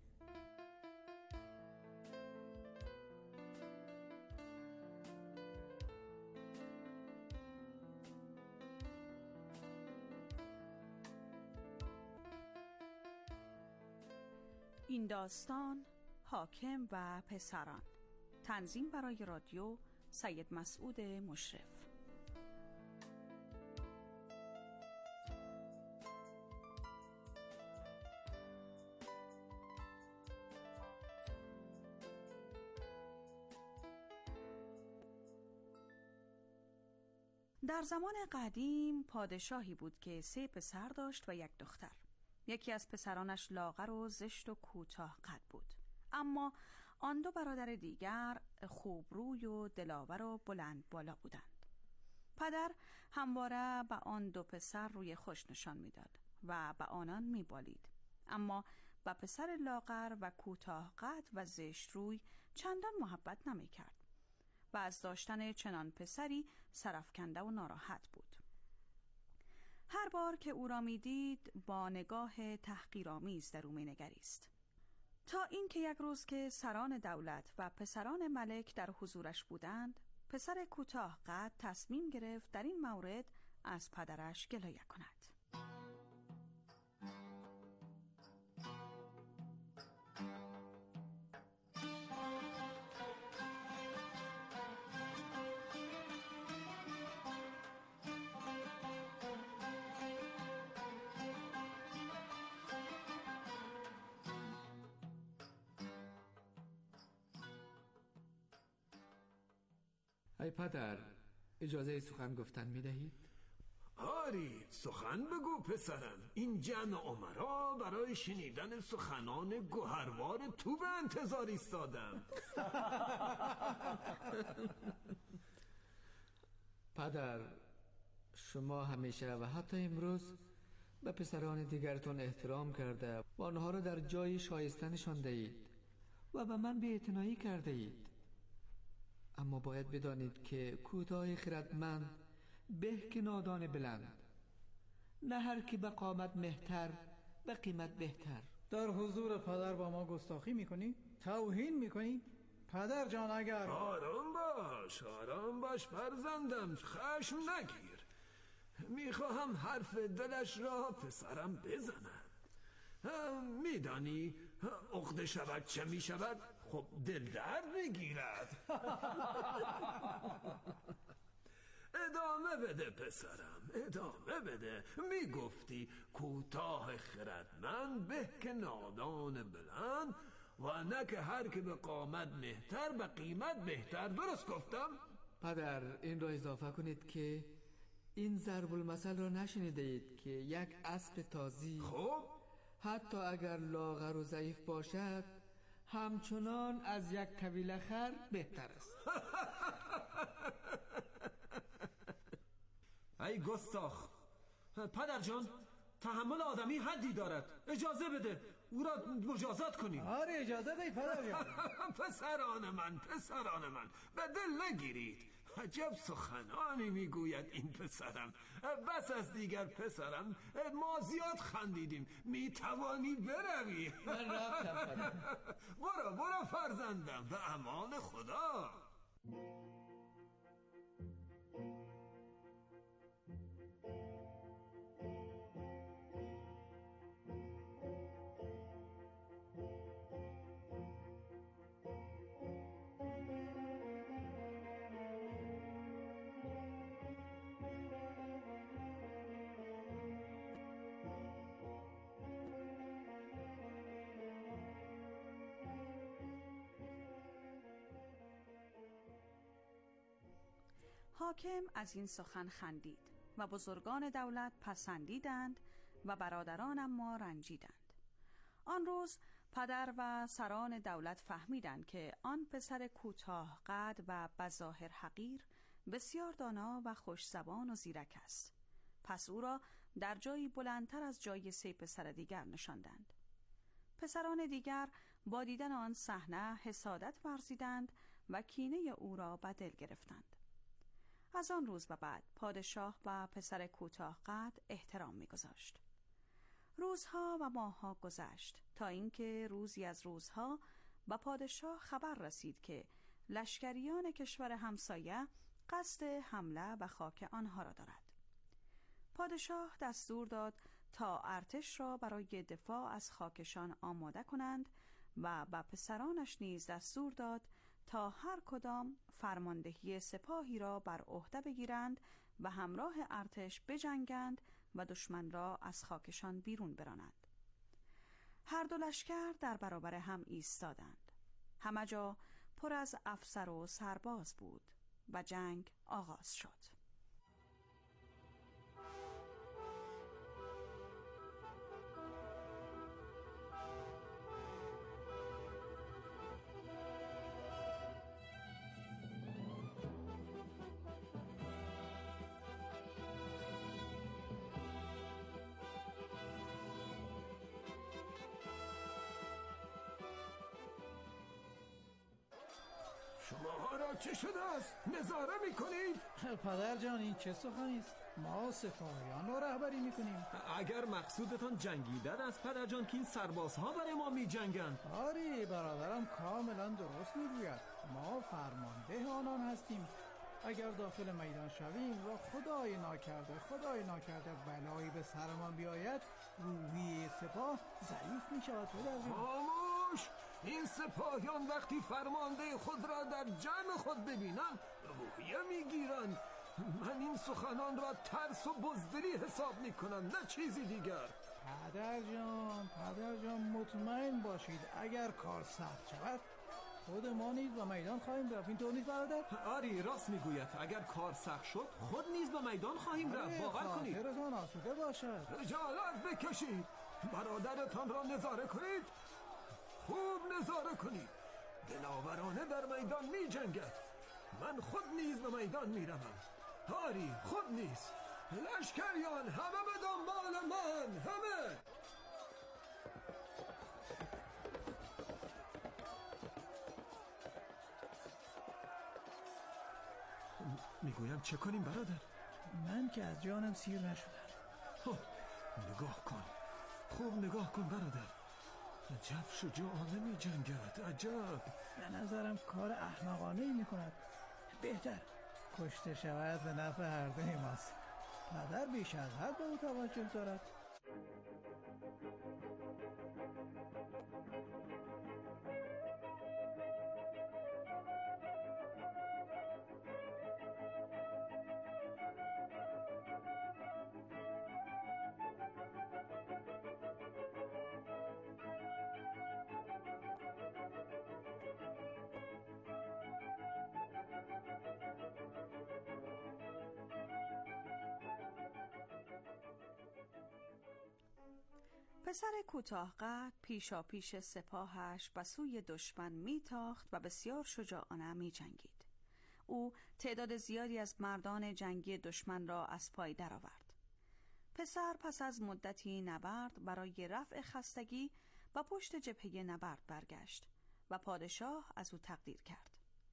این داستان حاکم و پسران. تنظیم برای رادیو سید مسعود مشرف. در زمان قدیم پادشاهی بود که سه پسر داشت و یک دختر. یکی از پسرانش لاغر و زشت و کوتاه قد بود، اما آن دو برادر دیگر خوبروی و دلاور و بلند بالا بودند. پدر همواره به آن دو پسر روی خوش نشان میداد و به آنان میبالید، اما به پسر لاغر و کوتاه قد و زشت روی چندان محبت نمیکرد و از داشتن چنان پسری سرفکنده و ناراحت بود. هر بار که او را میدید با نگاه تحقیرآمیز در او مینگریست، تا اینکه یک روز که سران دولت و پسران ملک در حضورش بودند، پسر کوتاه قد تصمیم گرفت در این مورد از پدرش گلایه کند. ای پدر، اجازه سخن گفتن می دهید؟ آری، سخن بگو پسرم. این جمع امرا برای شنیدن سخنان گوهروار تو به انتظار ایستادم. پدر، شما همیشه و حتی امروز به پسران دیگرتون احترام کرده و آنها را در جای شایسته نشانده اید و به من بی‌اعتنایی کرده اید. اما باید بدانید که کوتاه خردمند به که نادان بلند. نه هر کی به قامت مهتر به قیمت بهتر. در حضور پدر با ما گستاخی میکنی؟ توهین میکنی؟ پدر جان اگر آرام باش، آرام باش فرزندم، خشم نگیر. میخواهم حرف دلش را پسرم بزنم. میدانی عقده شود چه میشود؟ خب دل درد میگیرد. ادامه بده پسرم، ادامه بده. میگفتی کوتاه خردمند به که نادان بلند و نه که هر که به قامت مهتر به قیمت بهتر. درست گفتم؟ پدر، این را اضافه کنید که این ضرب المثل را نشنیده اید که یک اسب تازی خب حتی اگر لاغر و ضعیف باشد همچنان از یک طویل خر بهتر است. ای گستاخ، پدر جان، تحمل آدمی حدی دارد. اجازه بده او را مجازات کنیم. آره اجازه ده پدر جان. پسران من، پسران من، به دل نگیرید. عجب سخنانی میگوید این پسرم. بس از دیگر پسرم، ما زیاد خندیدیم، میتوانی بروی. من رفتم. برو برو فرزندم، به امان خدا. حاکم از این سخن خندید و بزرگان دولت پسندیدند و برادران اما رنجیدند. آن روز پدر و سران دولت فهمیدند که آن پسر کوتاه قد و بظاهر حقیر بسیار دانا و خوش زبان و زیرک است. پس او را در جایی بلندتر از جای سه پسر دیگر نشاندند. پسران دیگر با دیدن آن صحنه حسادت ورزیدند و کینه او را به دل گرفتند. از آن روز به بعد پادشاه و پسر کوتاه قد احترام می‌گذاشت. روزها و ماهها گذشت تا اینکه روزی از روزها به پادشاه خبر رسید که لشکریان کشور همسایه قصد حمله به خاک آنها را دارد. پادشاه دستور داد تا ارتش را برای دفاع از خاکشان آماده کنند و به پسرانش نیز دستور داد تا هر کدام فرماندهی سپاهی را بر عهده بگیرند و همراه ارتش بجنگند و دشمن را از خاکشان بیرون برانند. هر دو لشکر در برابر هم ایستادند. همه جا پر از افسر و سرباز بود و جنگ آغاز شد. شما را چه شده است؟ نظاره میکنید؟ پدر جان این چه سخنی است؟ ما سپاهیان را رهبری میکنیم. اگر مقصودتان جنگیدن است پدر جان که این سربازها برای ما میجنگند. آری برادرم کاملا درست میگوید. ما فرمانده آنان هستیم. اگر داخل میدان شویم و خدای ناکرده خدای ناکرده بلایی به سرمان بیاید، روحی سپاه ضعیف میشود پدر جان. خاموش! این سپاهیان وقتی فرمانده خود را در جمع خود ببینند روحیه میگیرند. من این سخنان را ترس و بزدلی حساب میکنم، نه چیزی دیگر. پدر جان پدر جان مطمئن باشید اگر کار سخت شود خود ما نیز به میدان خواهیم رفت. این طور نیست برادر؟ آری راست میگوید. اگر کار سخت شد خود نیز به میدان خواهیم رفت. باور کنید. خاطرتان آسوده باشد. خجالت بکشید. برادرتان را نظاره کنید. خوب نظاره کنید. دلاورانه در میدان می جنگد. من خود نیز به میدان می روم. آری خود نیز. لشکریان همه به دنبال من، همه. میگویم چه کنیم برادر؟ من که از جانم سیر نشدم. نگاه کن، خوب نگاه کن برادر. عجب شجاعانه می جنگد. عجب. به نظرم کار احمقانه ای می کند. بهتر کشته شود به نفع هر دوی ماست. پدر بیش از حد به او توجه دارد. پسر کوتاه قد پیشا پیش سپاهش به سوی دشمن میتاخت و بسیار شجاعانه می جنگید. او تعداد زیادی از مردان جنگی دشمن را از پای درآورد. پسر پس از مدتی نبرد برای رفع خستگی و پشت جبهه نبرد برگشت و پادشاه از او تقدیر کرد.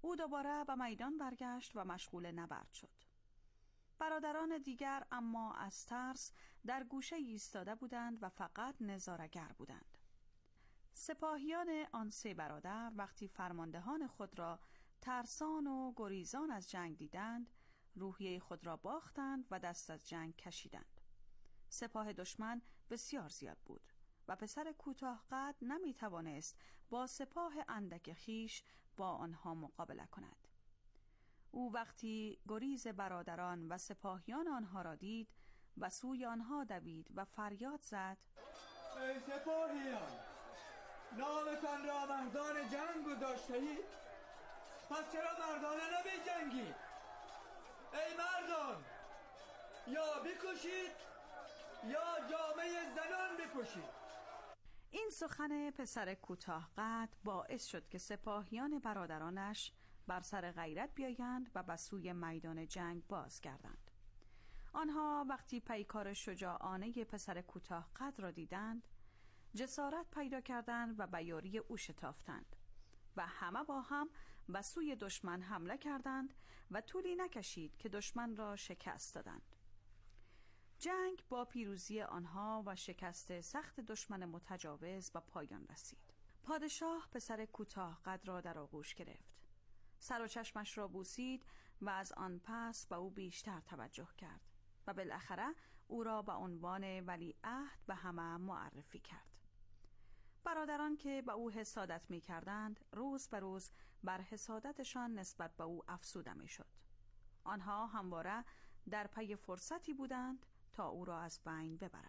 او دوباره به میدان برگشت و مشغول نبرد شد. برادران دیگر اما از ترس در گوشه ایستاده بودند و فقط نظاره‌گر بودند. سپاهیان آن سه برادر وقتی فرماندهان خود را ترسان و گریزان از جنگ دیدند، روحیه خود را باختند و دست از جنگ کشیدند. سپاه دشمن بسیار زیاد بود و پسر کوتاه قد نمی توانست با سپاه اندک خیش با آنها مقابله کند. او وقتی گریز برادران و سپاهیان آنها را دید و سوی آنها دوید و فریاد زد: ای سپاهیان، نامتان را مردان جنگ گذاشته‌اید، پس چرا مردانه نمی جنگید؟ ای مردان، یا بکشید یا جامعه زنان بپوشید. این سخن پسر کوتاه قد باعث شد که سپاهیان برادرانش بر سر غیرت بیایند و به سوی میدان جنگ بازگردند. آنها وقتی پیکار شجاعانه پسر کوتاه قد را دیدند، جسارت پیدا کردند و به یاری او شتافتند و همه با هم به سوی دشمن حمله کردند و طولی نکشید که دشمن را شکست دادند. جنگ با پیروزی آنها و شکست سخت دشمن متجاوز به پایان رسید. پادشاه پسر کوتاه قد را در آغوش گرفت، سر و چشمش را بوسید و از آن پس به او بیشتر توجه کرد و بالاخره او را به عنوان ولیعهد به همه معرفی کرد. برادران که به او حسادت می کردند روز به روز بر حسادتشان نسبت به او افزوده می شد. آنها همواره در پی فرصتی بودند تا او را از بین ببرند.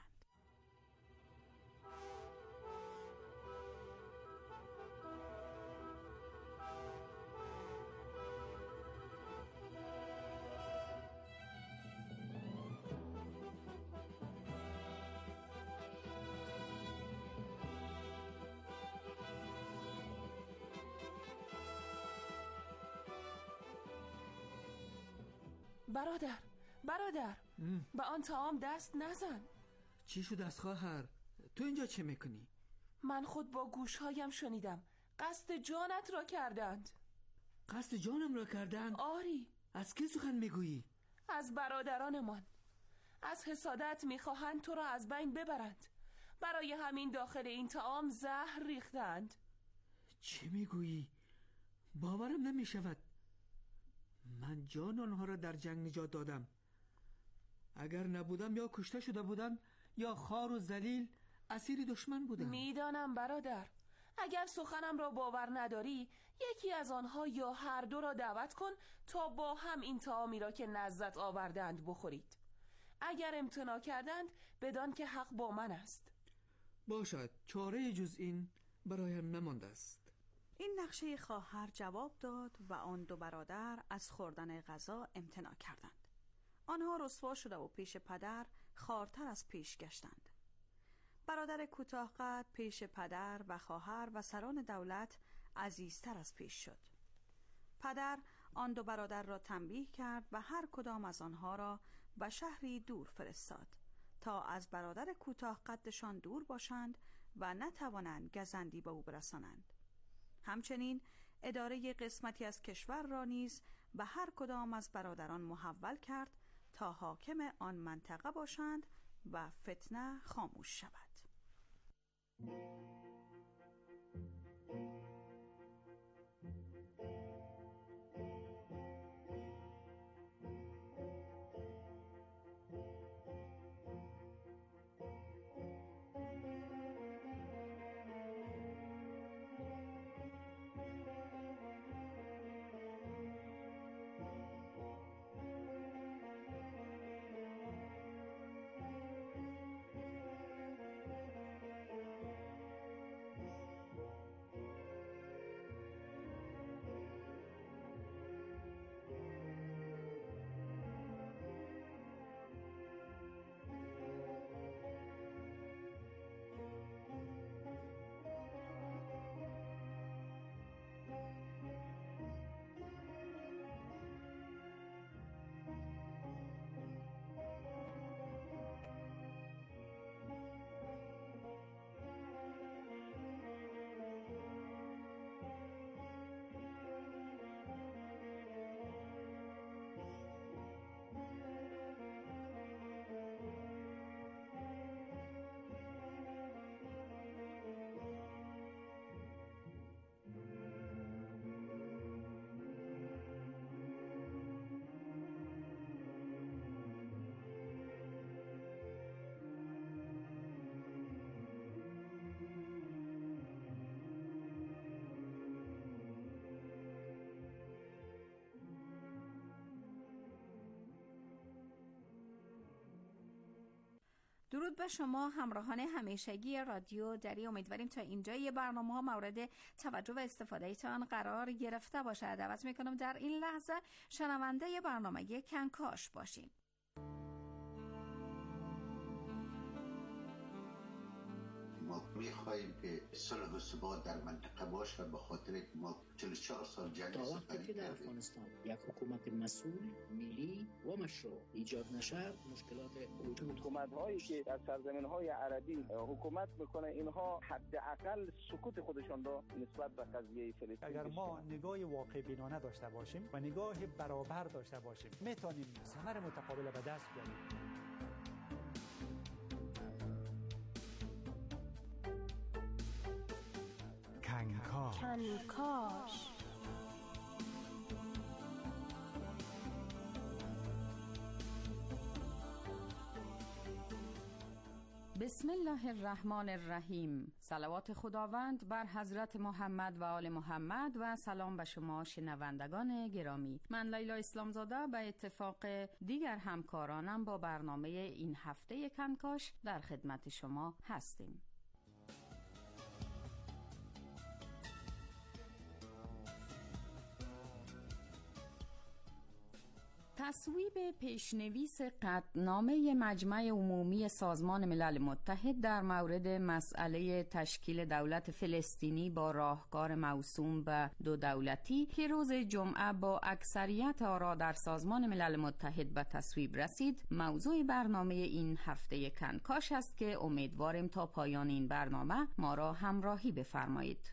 برادر برادر به آن طعام دست نزن. چی شد از خواهر؟ تو اینجا چه میکنی؟ من خود با گوشهایم شنیدم قصد جانت را کردند. قصد جانم را کردند؟ آری. از کی سخن میگویی؟ از برادرانمان. از حسادت میخواهند تو را از بین ببرند. برای همین داخل این طعام زهر ریختند. چه میگویی؟ باورم نمیشود. من جان آنها را در جنگ نجات دادم. اگر نبودم یا کشته شده بودم یا خار و ذلیل اسیر دشمن بودم. میدانم برادر. اگر سخنم را باور نداری یکی از آنها یا هر دو را دعوت کن تا با هم این طعامی را که نزدت آوردند بخورید. اگر امتناع کردند بدان که حق با من است. باشد، چاره جز این برایم نمانده است. این نقشه خواهر جواب داد و آن دو برادر از خوردن غذا امتناع کردند. آنها رسوا شده و پیش پدر خوارتر از پیش گشتند. برادر کوتاه قد پیش پدر و خواهر و سران دولت عزیزتر از پیش شد. پدر آن دو برادر را تنبیه کرد و هر کدام از آنها را به شهری دور فرستاد تا از برادر کوتاه قدشان دور باشند و نتوانند گزندی به او برسانند. همچنین اداره قسمتی از کشور را نیز به هر کدام از برادران محول کرد تا حاکم آن منطقه باشند و فتنه خاموش شود. درود به شما همراهان همیشگی رادیو دری. امیدواریم تا اینجای برنامه ها مورد توجه و استفاده تان قرار گرفته باشد. دعوت میکنم در این لحظه شنونده برنامه کنکاش باشین. ما میخواهیم که صلح و ثبات در منطقه باشه، به خاطر که ما چهل و چهار سال جنگ سپری کردیم. در افغانستان یک حکومت مسئول، ملی و مشروع ایجاد نشه، مشکلات وجود. حکومت‌هایی که در سرزمین‌های عربی حکومت میکنه، اینها حداقل سکوت خودشان را نسبت به قضیه فلسطین، اگر ما نگاه واقع بینانه داشته باشیم و نگاه برابر داشته باشیم، میتونیم ثمر متقابل به دست بیاریم. کنکاش کنکاش بسم الله الرحمن الرحیم. صلوات خداوند بر حضرت محمد و آل محمد و سلام به شما شنوندگان گرامی. من لیلا اسلامزاده به اتفاق دیگر همکارانم با برنامه این هفته کنکاش در خدمت شما هستیم. تصویب پیشنویس قطعنامه مجمع عمومی سازمان ملل متحد در مورد مسئله تشکیل دولت فلسطینی با راهکار موسوم به دو دولتی که روز جمعه با اکثریت آرا در سازمان ملل متحد به تصویب رسید، موضوع برنامه این هفته کنکاش است که امیدواریم تا پایان این برنامه ما را همراهی بفرمایید.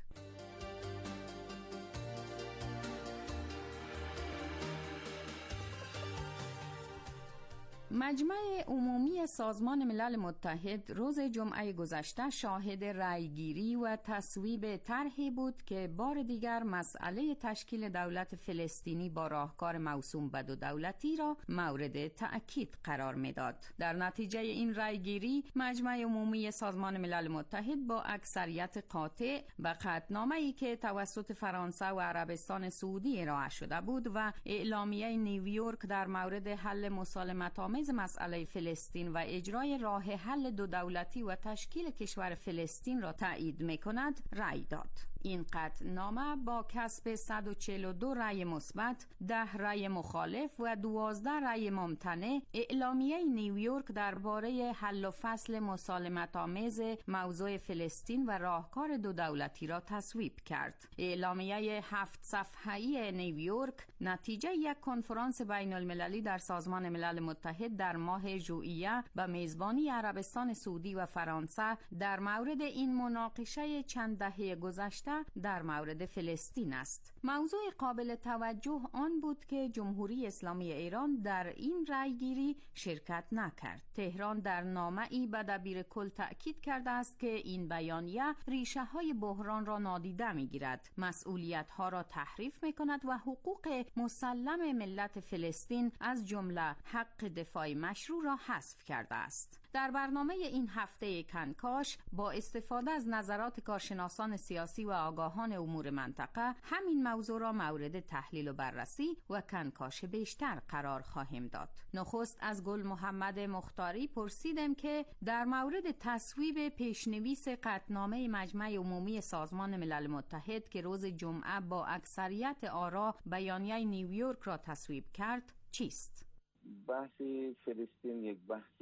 مجمع عمومی سازمان ملل متحد روز جمعه گذشته شاهد رأیگیری و تصویب طرحی بود که بار دیگر مسئله تشکیل دولت فلسطینی با راهکار موسوم به دو دولتی را مورد تأکید قرار میداد. در نتیجه این رأیگیری مجمع عمومی سازمان ملل متحد با اکثریت قاطع به قطعنامه‌ای که توسط فرانسه و عربستان سعودی ارائه شده بود و اعلامیه نیویورک در مورد حل مسالمت‌آمیز مسئله فلسطین و اجرای راه حل دو دولتی و تشکیل کشور فلسطین را تایید می‌کند رأی داد. این قطعنامه با کسب صد و چهل و دو رأی مثبت، ده رأی مخالف و دوازده رأی ممتنع اعلامیه نیویورک درباره حل و فصل مسالمت‌آمیز موضوع فلسطین و راهکار دو دولتی را تصویب کرد. اعلامیه هفت صفحه‌ای نیویورک نتیجه یک کنفرانس بین المللی در سازمان ملل متحد در ماه ژوئیه به میزبانی عربستان سعودی و فرانسه در مورد این مناقشه چند دهه گذشته در مورد فلسطین است. موضوع قابل توجه آن بود که جمهوری اسلامی ایران در این رأیگیری شرکت نکرد. تهران در نامه‌ای به دبیر کل تأکید کرده است که این بیانیه ریشه های بحران را نادیده می‌گیرد، مسئولیت ها را تحریف می‌کند و حقوق مسلم ملت فلسطین از جمله حق دفاع مشروع را حذف کرده است. در برنامه این هفته کنکاش با استفاده از نظرات کارشناسان سیاسی و آگاهان امور منطقه همین موضوع را مورد تحلیل و بررسی و کنکاش بیشتر قرار خواهیم داد. نخست از گل محمد مختاری پرسیدم که در مورد تصویب پیشنویس قطعنامه مجمع عمومی سازمان ملل متحد که روز جمعه با اکثریت آرا بیانیه نیویورک را تصویب کرد چیست؟ بحث فلسطین یک بحث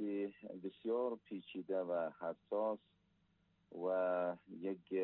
بسیار پیچیده و حساس و یک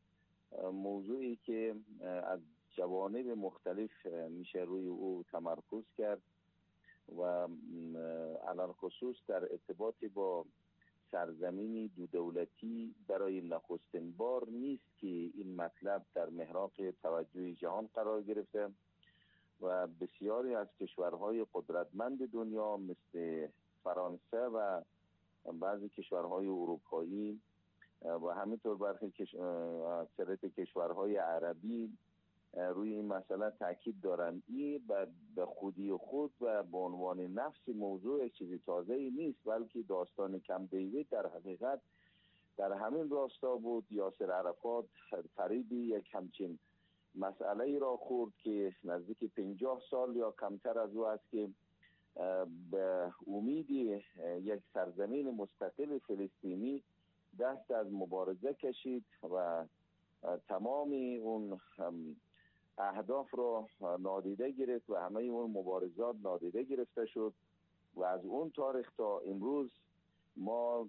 موضوعی که از جوانب مختلف میشه روی او تمرکز کرد و علل خصوص در ارتباط با سرزمینی دو دولتی برای نخستین بار نیست که این مطلب در محراق توجه جهان قرار گرفته و بسیاری از کشورهای قدرتمند دنیا مثل فرانسه و بعضی کشورهای اروپایی و همینطور برخی کش... اکثریت کشورهای عربی روی این مسئله تاکید دارند. این به خودی خود و به عنوان نفس موضوع چیزی تازه‌ای نیست، بلکه داستان کمپ دیوید در حقیقت در همین راستا بود. یاسر عرفات قریبی یک همچین مسئله ای را خورد که نزدیک پنجاه سال یا کمتر از او است که به امید یک سرزمین مستقل فلسطینی دست از مبارزه کشید و تمام اون اهداف را نادیده گرفت و همه اون مبارزات نادیده گرفته شد و از اون تاریخ تا امروز ما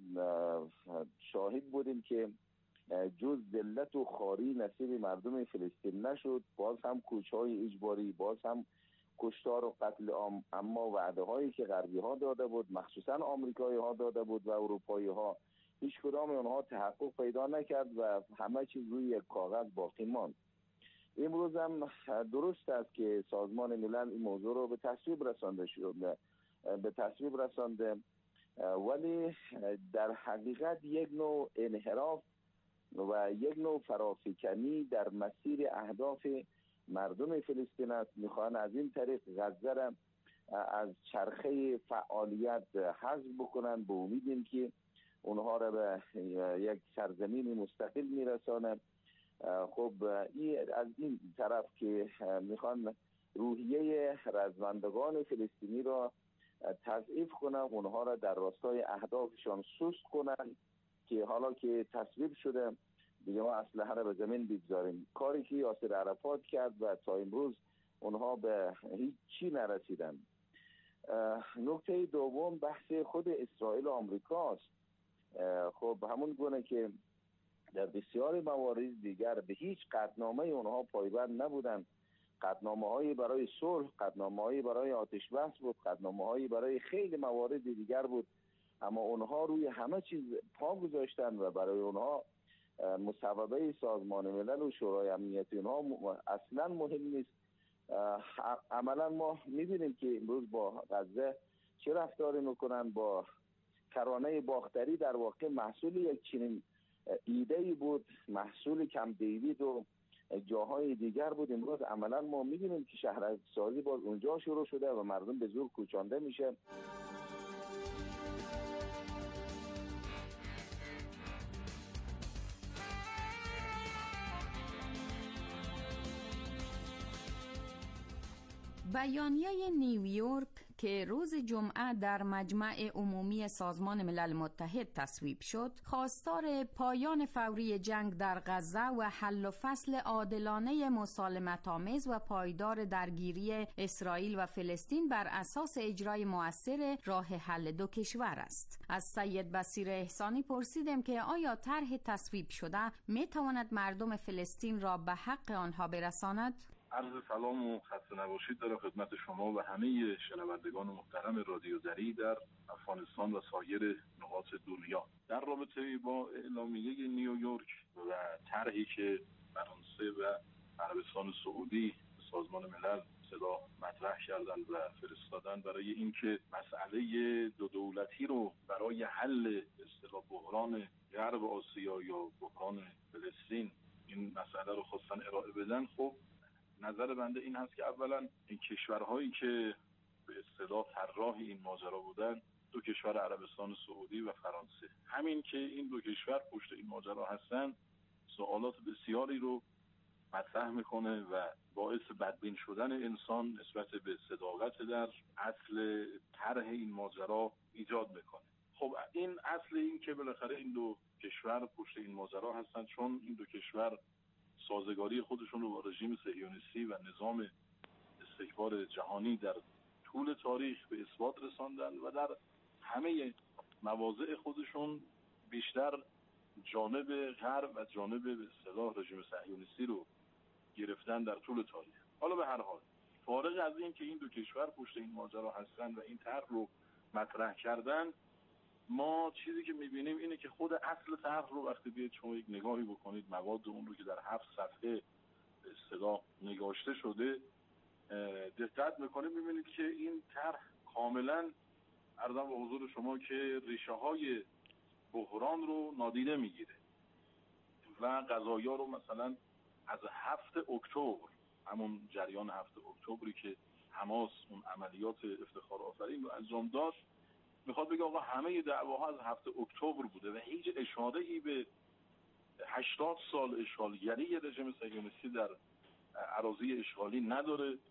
شاهد بودیم که جز ذلت و خواری نصیب مردم فلسطین نشد. باز هم کوچهای اجباری، باز هم کشتار و قتل عام، اما وعده هایی که غربی ها داده بود، مخصوصا آمریکایی ها داده بود و اروپایی ها، هیچ کدام اونها تحقق پیدا نکرد و همه چیز روی یک کاغذ باقی ماند. امروز هم درست است که سازمان ملل این موضوع رو به تصویب رسانده شد به تصویب رسانده ولی در حقیقت یک نوع انحراف و یک نوع فرافکنی در مسیر اهداف مردم فلسطین است. میخوان از این طریق غزه را از چرخه فعالیت حذف بکنن به امید که اونها را به یک سرزمین مستقل میرسانند. خب این از این طرف که میخوان روحیه رزمندگان فلسطینی را تضعیف کنن، اونها را در راستای اهدافشان سست کنن که حالا که تصویب شده دیگه ما اسلحه را به زمین بگذاریم. کاری که یاسر عرفات کرد و تا امروز اونها به هیچ چی نرسیدن. نکته دوم بحث خود اسرائیل و آمریکاست. خب همون گونه که در بسیار موارد دیگر به هیچ قطعنامه اونها پایبند نبودن. قطعنامه هایی برای صلح، قطعنامه هایی برای آتش بس بود، قطعنامه هایی برای خیلی موارد دیگر بود، اما اونها روی همه چیز پا گذاشتن و برای اونها مصوبه سازمان ملل و شورای امنیت اونها اصلا مهم نیست. عملا ما میبینیم که امروز با غزه چه رفتاری میکنن. با کرانه باختری در واقع محصول یک چنین ایده‌ای بود، محصول کم دیوید و جاهای دیگر بود. امروز عملا ما می‌بینیم که شهرسازی باز اونجا شروع شده و مردم به زور کوچانده میشه. بیانیه نیویورک که روز جمعه در مجمع عمومی سازمان ملل متحد تصویب شد، خواستار پایان فوری جنگ در غزه و حل و فصل عادلانه مسالمت‌آمیز و پایدار درگیری اسرائیل و فلسطین بر اساس اجرای مؤثر راه حل دو کشور است. از سید بصیر احسانی پرسیدم که آیا طرح تصویب شده میتواند مردم فلسطین را به حق آنها برساند؟ عرض سلام و خسته نباشید دارم خدمت شما و همه شنوندگان محترم رادیو دری در افغانستان و سایر نقاط دنیا. در رابطه با اعلامیه نیویورک و طرحی که فرانسه و عربستان سعودی سازمان ملل صدا مطرح کردند و فرستادن برای اینکه مسئله دو دولتی رو برای حل اصطلاح بحران غرب آسیا یا بحران فلسطین این مسئله رو خواستن ارائه بدن، خب نظر بنده این هست که اولا این کشورهایی که به اصطلاح طراح این ماجرا بودن دو کشور عربستان سعودی و فرانسه، همین که این دو کشور پشت این ماجرا هستن سوالات بسیاری رو مطرح میکنه و باعث بدبین شدن انسان نسبت به صداقت در اصل طرح این ماجرا ایجاد میکنه. خب این اصل این که بالاخره این دو کشور پشت این ماجرا هستن چون این دو کشور سازگاری خودشون رو با رژیم صهیونیستی و نظام استکبار جهانی در طول تاریخ به اثبات رساندن و در همه مواضع خودشون بیشتر جانب غرب و جانب به اصطلاح رژیم صهیونیستی رو گرفتن در طول تاریخ. حالا به هر حال فارغ از این که این دو کشور پشت این ماجرا هستن و این طرح رو مطرح کردن، ما چیزی که میبینیم اینه که خود اصل طرح رو وقتی بیاید شما یک نگاهی بکنید، مواد اون رو که در هفت صفحه به اصطلاح نگاشته شده دقت میکنید، میبینید که این طرح کاملا عرضم به حضور شما که ریشه های بحران رو نادیده میگیره و قضایا رو مثلا از هفت اکتبر، همون جریان هفت اکتبری که حماس اون عملیات افتخار آفرین رو انجام داد، میخواد بگه آقا همه دعواها از هفت اکتبر بوده و هیچ اشاره ای به هشتاد سال اشغالگری رژیم صهیونیستی در اراضی اشغالی نداره. خب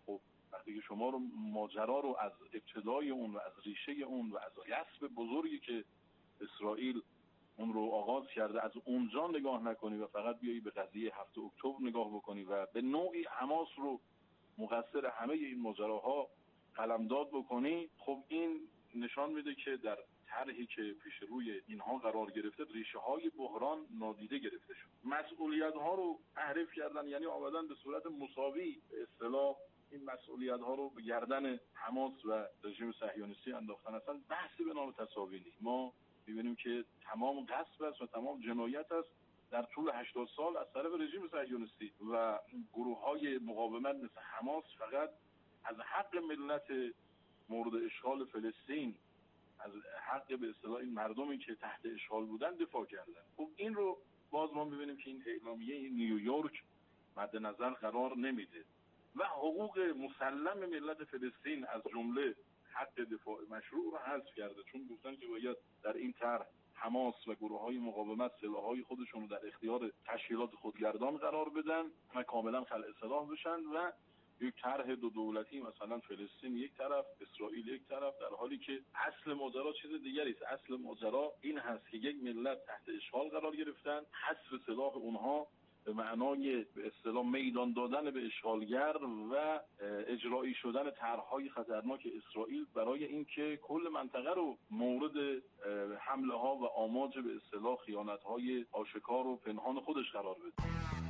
وقتی که شما رو ماجرا رو از ابتدای اون و از ریشه اون و از غصب بزرگی که اسرائیل اون رو آغاز کرده از اونجا نگاه نکنی و فقط بیایی به قضیه هفت اکتبر نگاه بکنی و به نوعی حماس رو مقصر همه این ماجراها قلمداد بکنی، خب این نشان میده که در طرحی که پیش روی اینها قرار گرفته ریشه های بحران نادیده گرفته شد. مسئولیت ها رو تحریف کردن، یعنی آمدن به صورت مساوی به اصطلاح این مسئولیت ها رو به گردن حماس و رژیم صهیونیستی انداختن. اصلا بحثی به نام تساوی نیست. ما می‌بینیم که تمام غصب است و تمام جنایت است در طول هشتاد سال از طرف رژیم صهیونیستی و گروه‌های مقاومت مثل حماس فقط از حق ملت مورد اشغال فلسطین، از حق به اصطلاح این مردمی که تحت اشغال بودن دفاع کردن. خب این رو باز ما می‌بینیم که این اعلامیه نیویورک مد نظر قرار نمیده و حقوق مسلم ملت فلسطین از جمله حق دفاع مشروع رو حذف کرده، چون گفتن که باید در این طرح حماس و گروه‌های مقاومت سلاح‌های خودشون رو در اختیار تشکیلات خودگردان قرار بدن و کاملا خلع سلاح بشن و یک طرح دو دولتی مثلا فلسطین یک طرف، اسرائیل یک طرف، در حالی که اصل ماجرا چیز دیگری است. اصل ماجرا این هست که یک ملت تحت اشغال قرار گرفتن، حذف سلاح اونها به معنای به اصطلاح میدان دادن به اشغالگر و اجرایی شدن طرح‌های خطرناک اسرائیل برای اینکه کل منطقه رو مورد حمله ها و آماج به اصطلاح خیانت‌های آشکار و پنهان خودش قرار بده.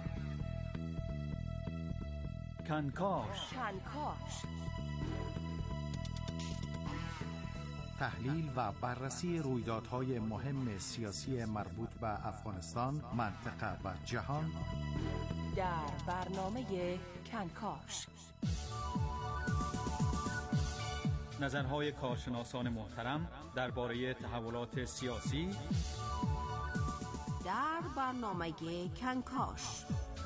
کنکاش کنکاش تحلیل و بررسی رویدادهای مهم سیاسی مربوط به افغانستان، منطقه و جهان در برنامه کنکاش. نظرهای کارشناسان محترم درباره تحولات سیاسی در برنامه کنکاش.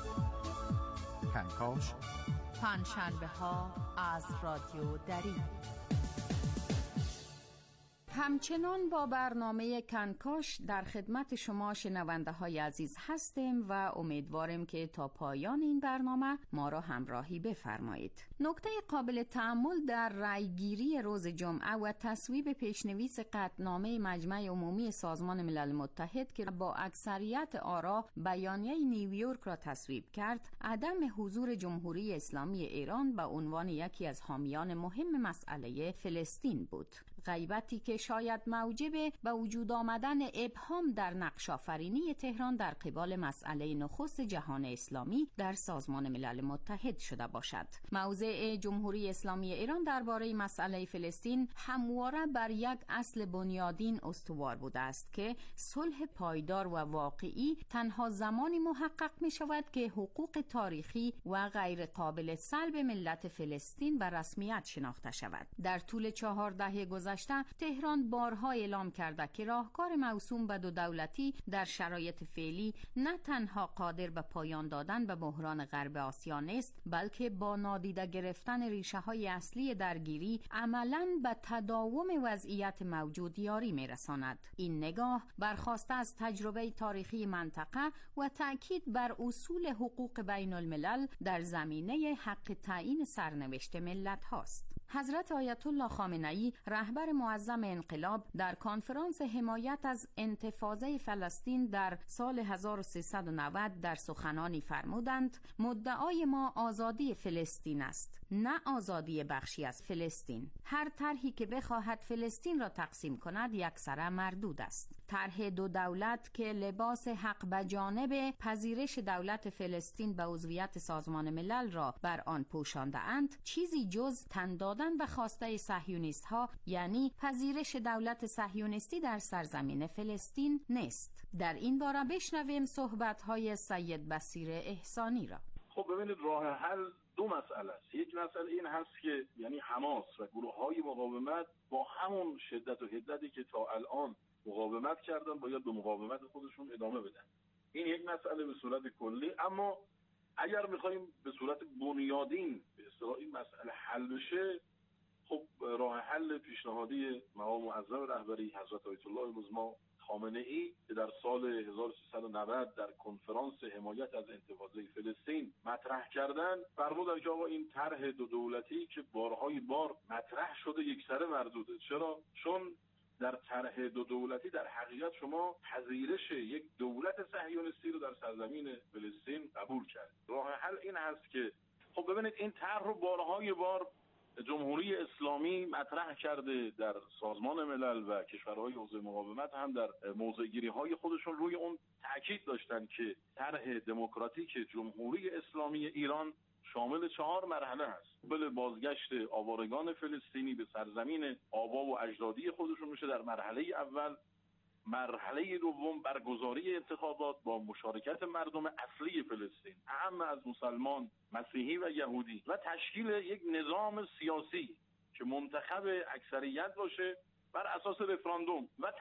کنکاش پنجشنبه ها از رادیو دری. همچنان با برنامه کنکاش در خدمت شما شنونده های عزیز هستیم و امیدواریم که تا پایان این برنامه ما را همراهی بفرمایید. نکته قابل تأمل در رأیگیری روز جمعه و تصویب پیشنویس قطعنامه مجمع عمومی سازمان ملل متحد که با اکثریت آرا بیانیه نیویورک را تصویب کرد، عدم حضور جمهوری اسلامی ایران به عنوان یکی از حامیان مهم مسئله فلسطین بود. غیبتی که شاید موجب به وجود آمدن ابهام در نقش آفرینی تهران در قبال مسئله نخست جهان اسلامی در سازمان ملل متحد شده باشد. موضع جمهوری اسلامی ایران درباره مسئله فلسطین همواره بر یک اصل بنیادین استوار بوده است که صلح پایدار و واقعی تنها زمانی محقق می شود که حقوق تاریخی و غیر قابل سلب ملت فلسطین به رسمیت شناخته شود. در طول چهار دهه گذشته تهران بارها اعلام کرده که راهکار موسوم به دو دولتی در شرایط فعلی نه تنها قادر به پایان دادن به بحران غرب آسیا نیست، بلکه با نادیده گرفتن ریشه های اصلی درگیری عملاً به تداوم وضعیت موجود یاری می‌رساند. این نگاه برخواسته از تجربه تاریخی منطقه و تأکید بر اصول حقوق بین الملل در زمینه حق تعیین سرنوشت ملت هاست. حضرت آیت الله خامنه‌ای رهبر معظم انقلاب در کنفرانس حمایت از انتفاضه فلسطین در سال هزار و سیصد و نود در سخنانی فرمودند: مدعای ما آزادی فلسطین است، نه آزادی بخشی از فلسطین. هر طرحی که بخواهد فلسطین را تقسیم کند یکسره مردود است. طرح دو دولت که لباس حق به جانب پذیرش دولت فلسطین به عضویت سازمان ملل را بر آن پوشانده اند چیزی جز تن دادن به خواسته صهیونیست ها، یعنی پذیرش دولت صهیونیستی در سرزمین فلسطین نیست. در این باره بشنویم صحبت های سید بصیر احسانی را. خب ببینید، راه حل دو مسئله است. یک مسئله این هست که یعنی حماس و گروه‌های مقاومت با همون شدت و حدتی که تا الان مقاومت کردن باید به مقاومت خودشون ادامه بدن. این یک مسئله به صورت کلی. اما اگر می‌خوایم به صورت بنیادین به اصطلاح این مسئله حل بشه، خب راه حل پیشنهادی مقام معظم رهبری حضرت آیت الله العظما خامنه‌ای که در سال هزار و سیصد و نود در کنفرانس حمایت از انتفاضه فلسطین مطرح کردن، فرمودن که آقا این طرح دو دولتی که بارهای بار مطرح شده یکسره مردوده. چرا؟ چون در طرح دو دولتی در حقیقت شما پذیرش یک دولت صهیونیستی رو در سرزمین فلسطین قبول کرد. راه حل این هست که خب ببینید این طرح رو بارهای بار جمهوری اسلامی مطرح کرده در سازمان ملل و کشورهای حوزه مقاومت هم در موضع‌گیری‌های خودشون روی اون تاکید داشتن که طرح دموکراتیک جمهوری اسلامی ایران شامل چهار مرحله است. بله، بازگشت آوارگان فلسطینی به سرزمین آبا و اجدادی خودشون میشه در مرحله اول. مرحله دوم برگزاری انتخابات با مشارکت مردم اصلی فلسطین، اعم از مسلمان، مسیحی و یهودی، و تشکیل یک نظام سیاسی که منتخب اکثریت باشه بر اساس رفراندوم و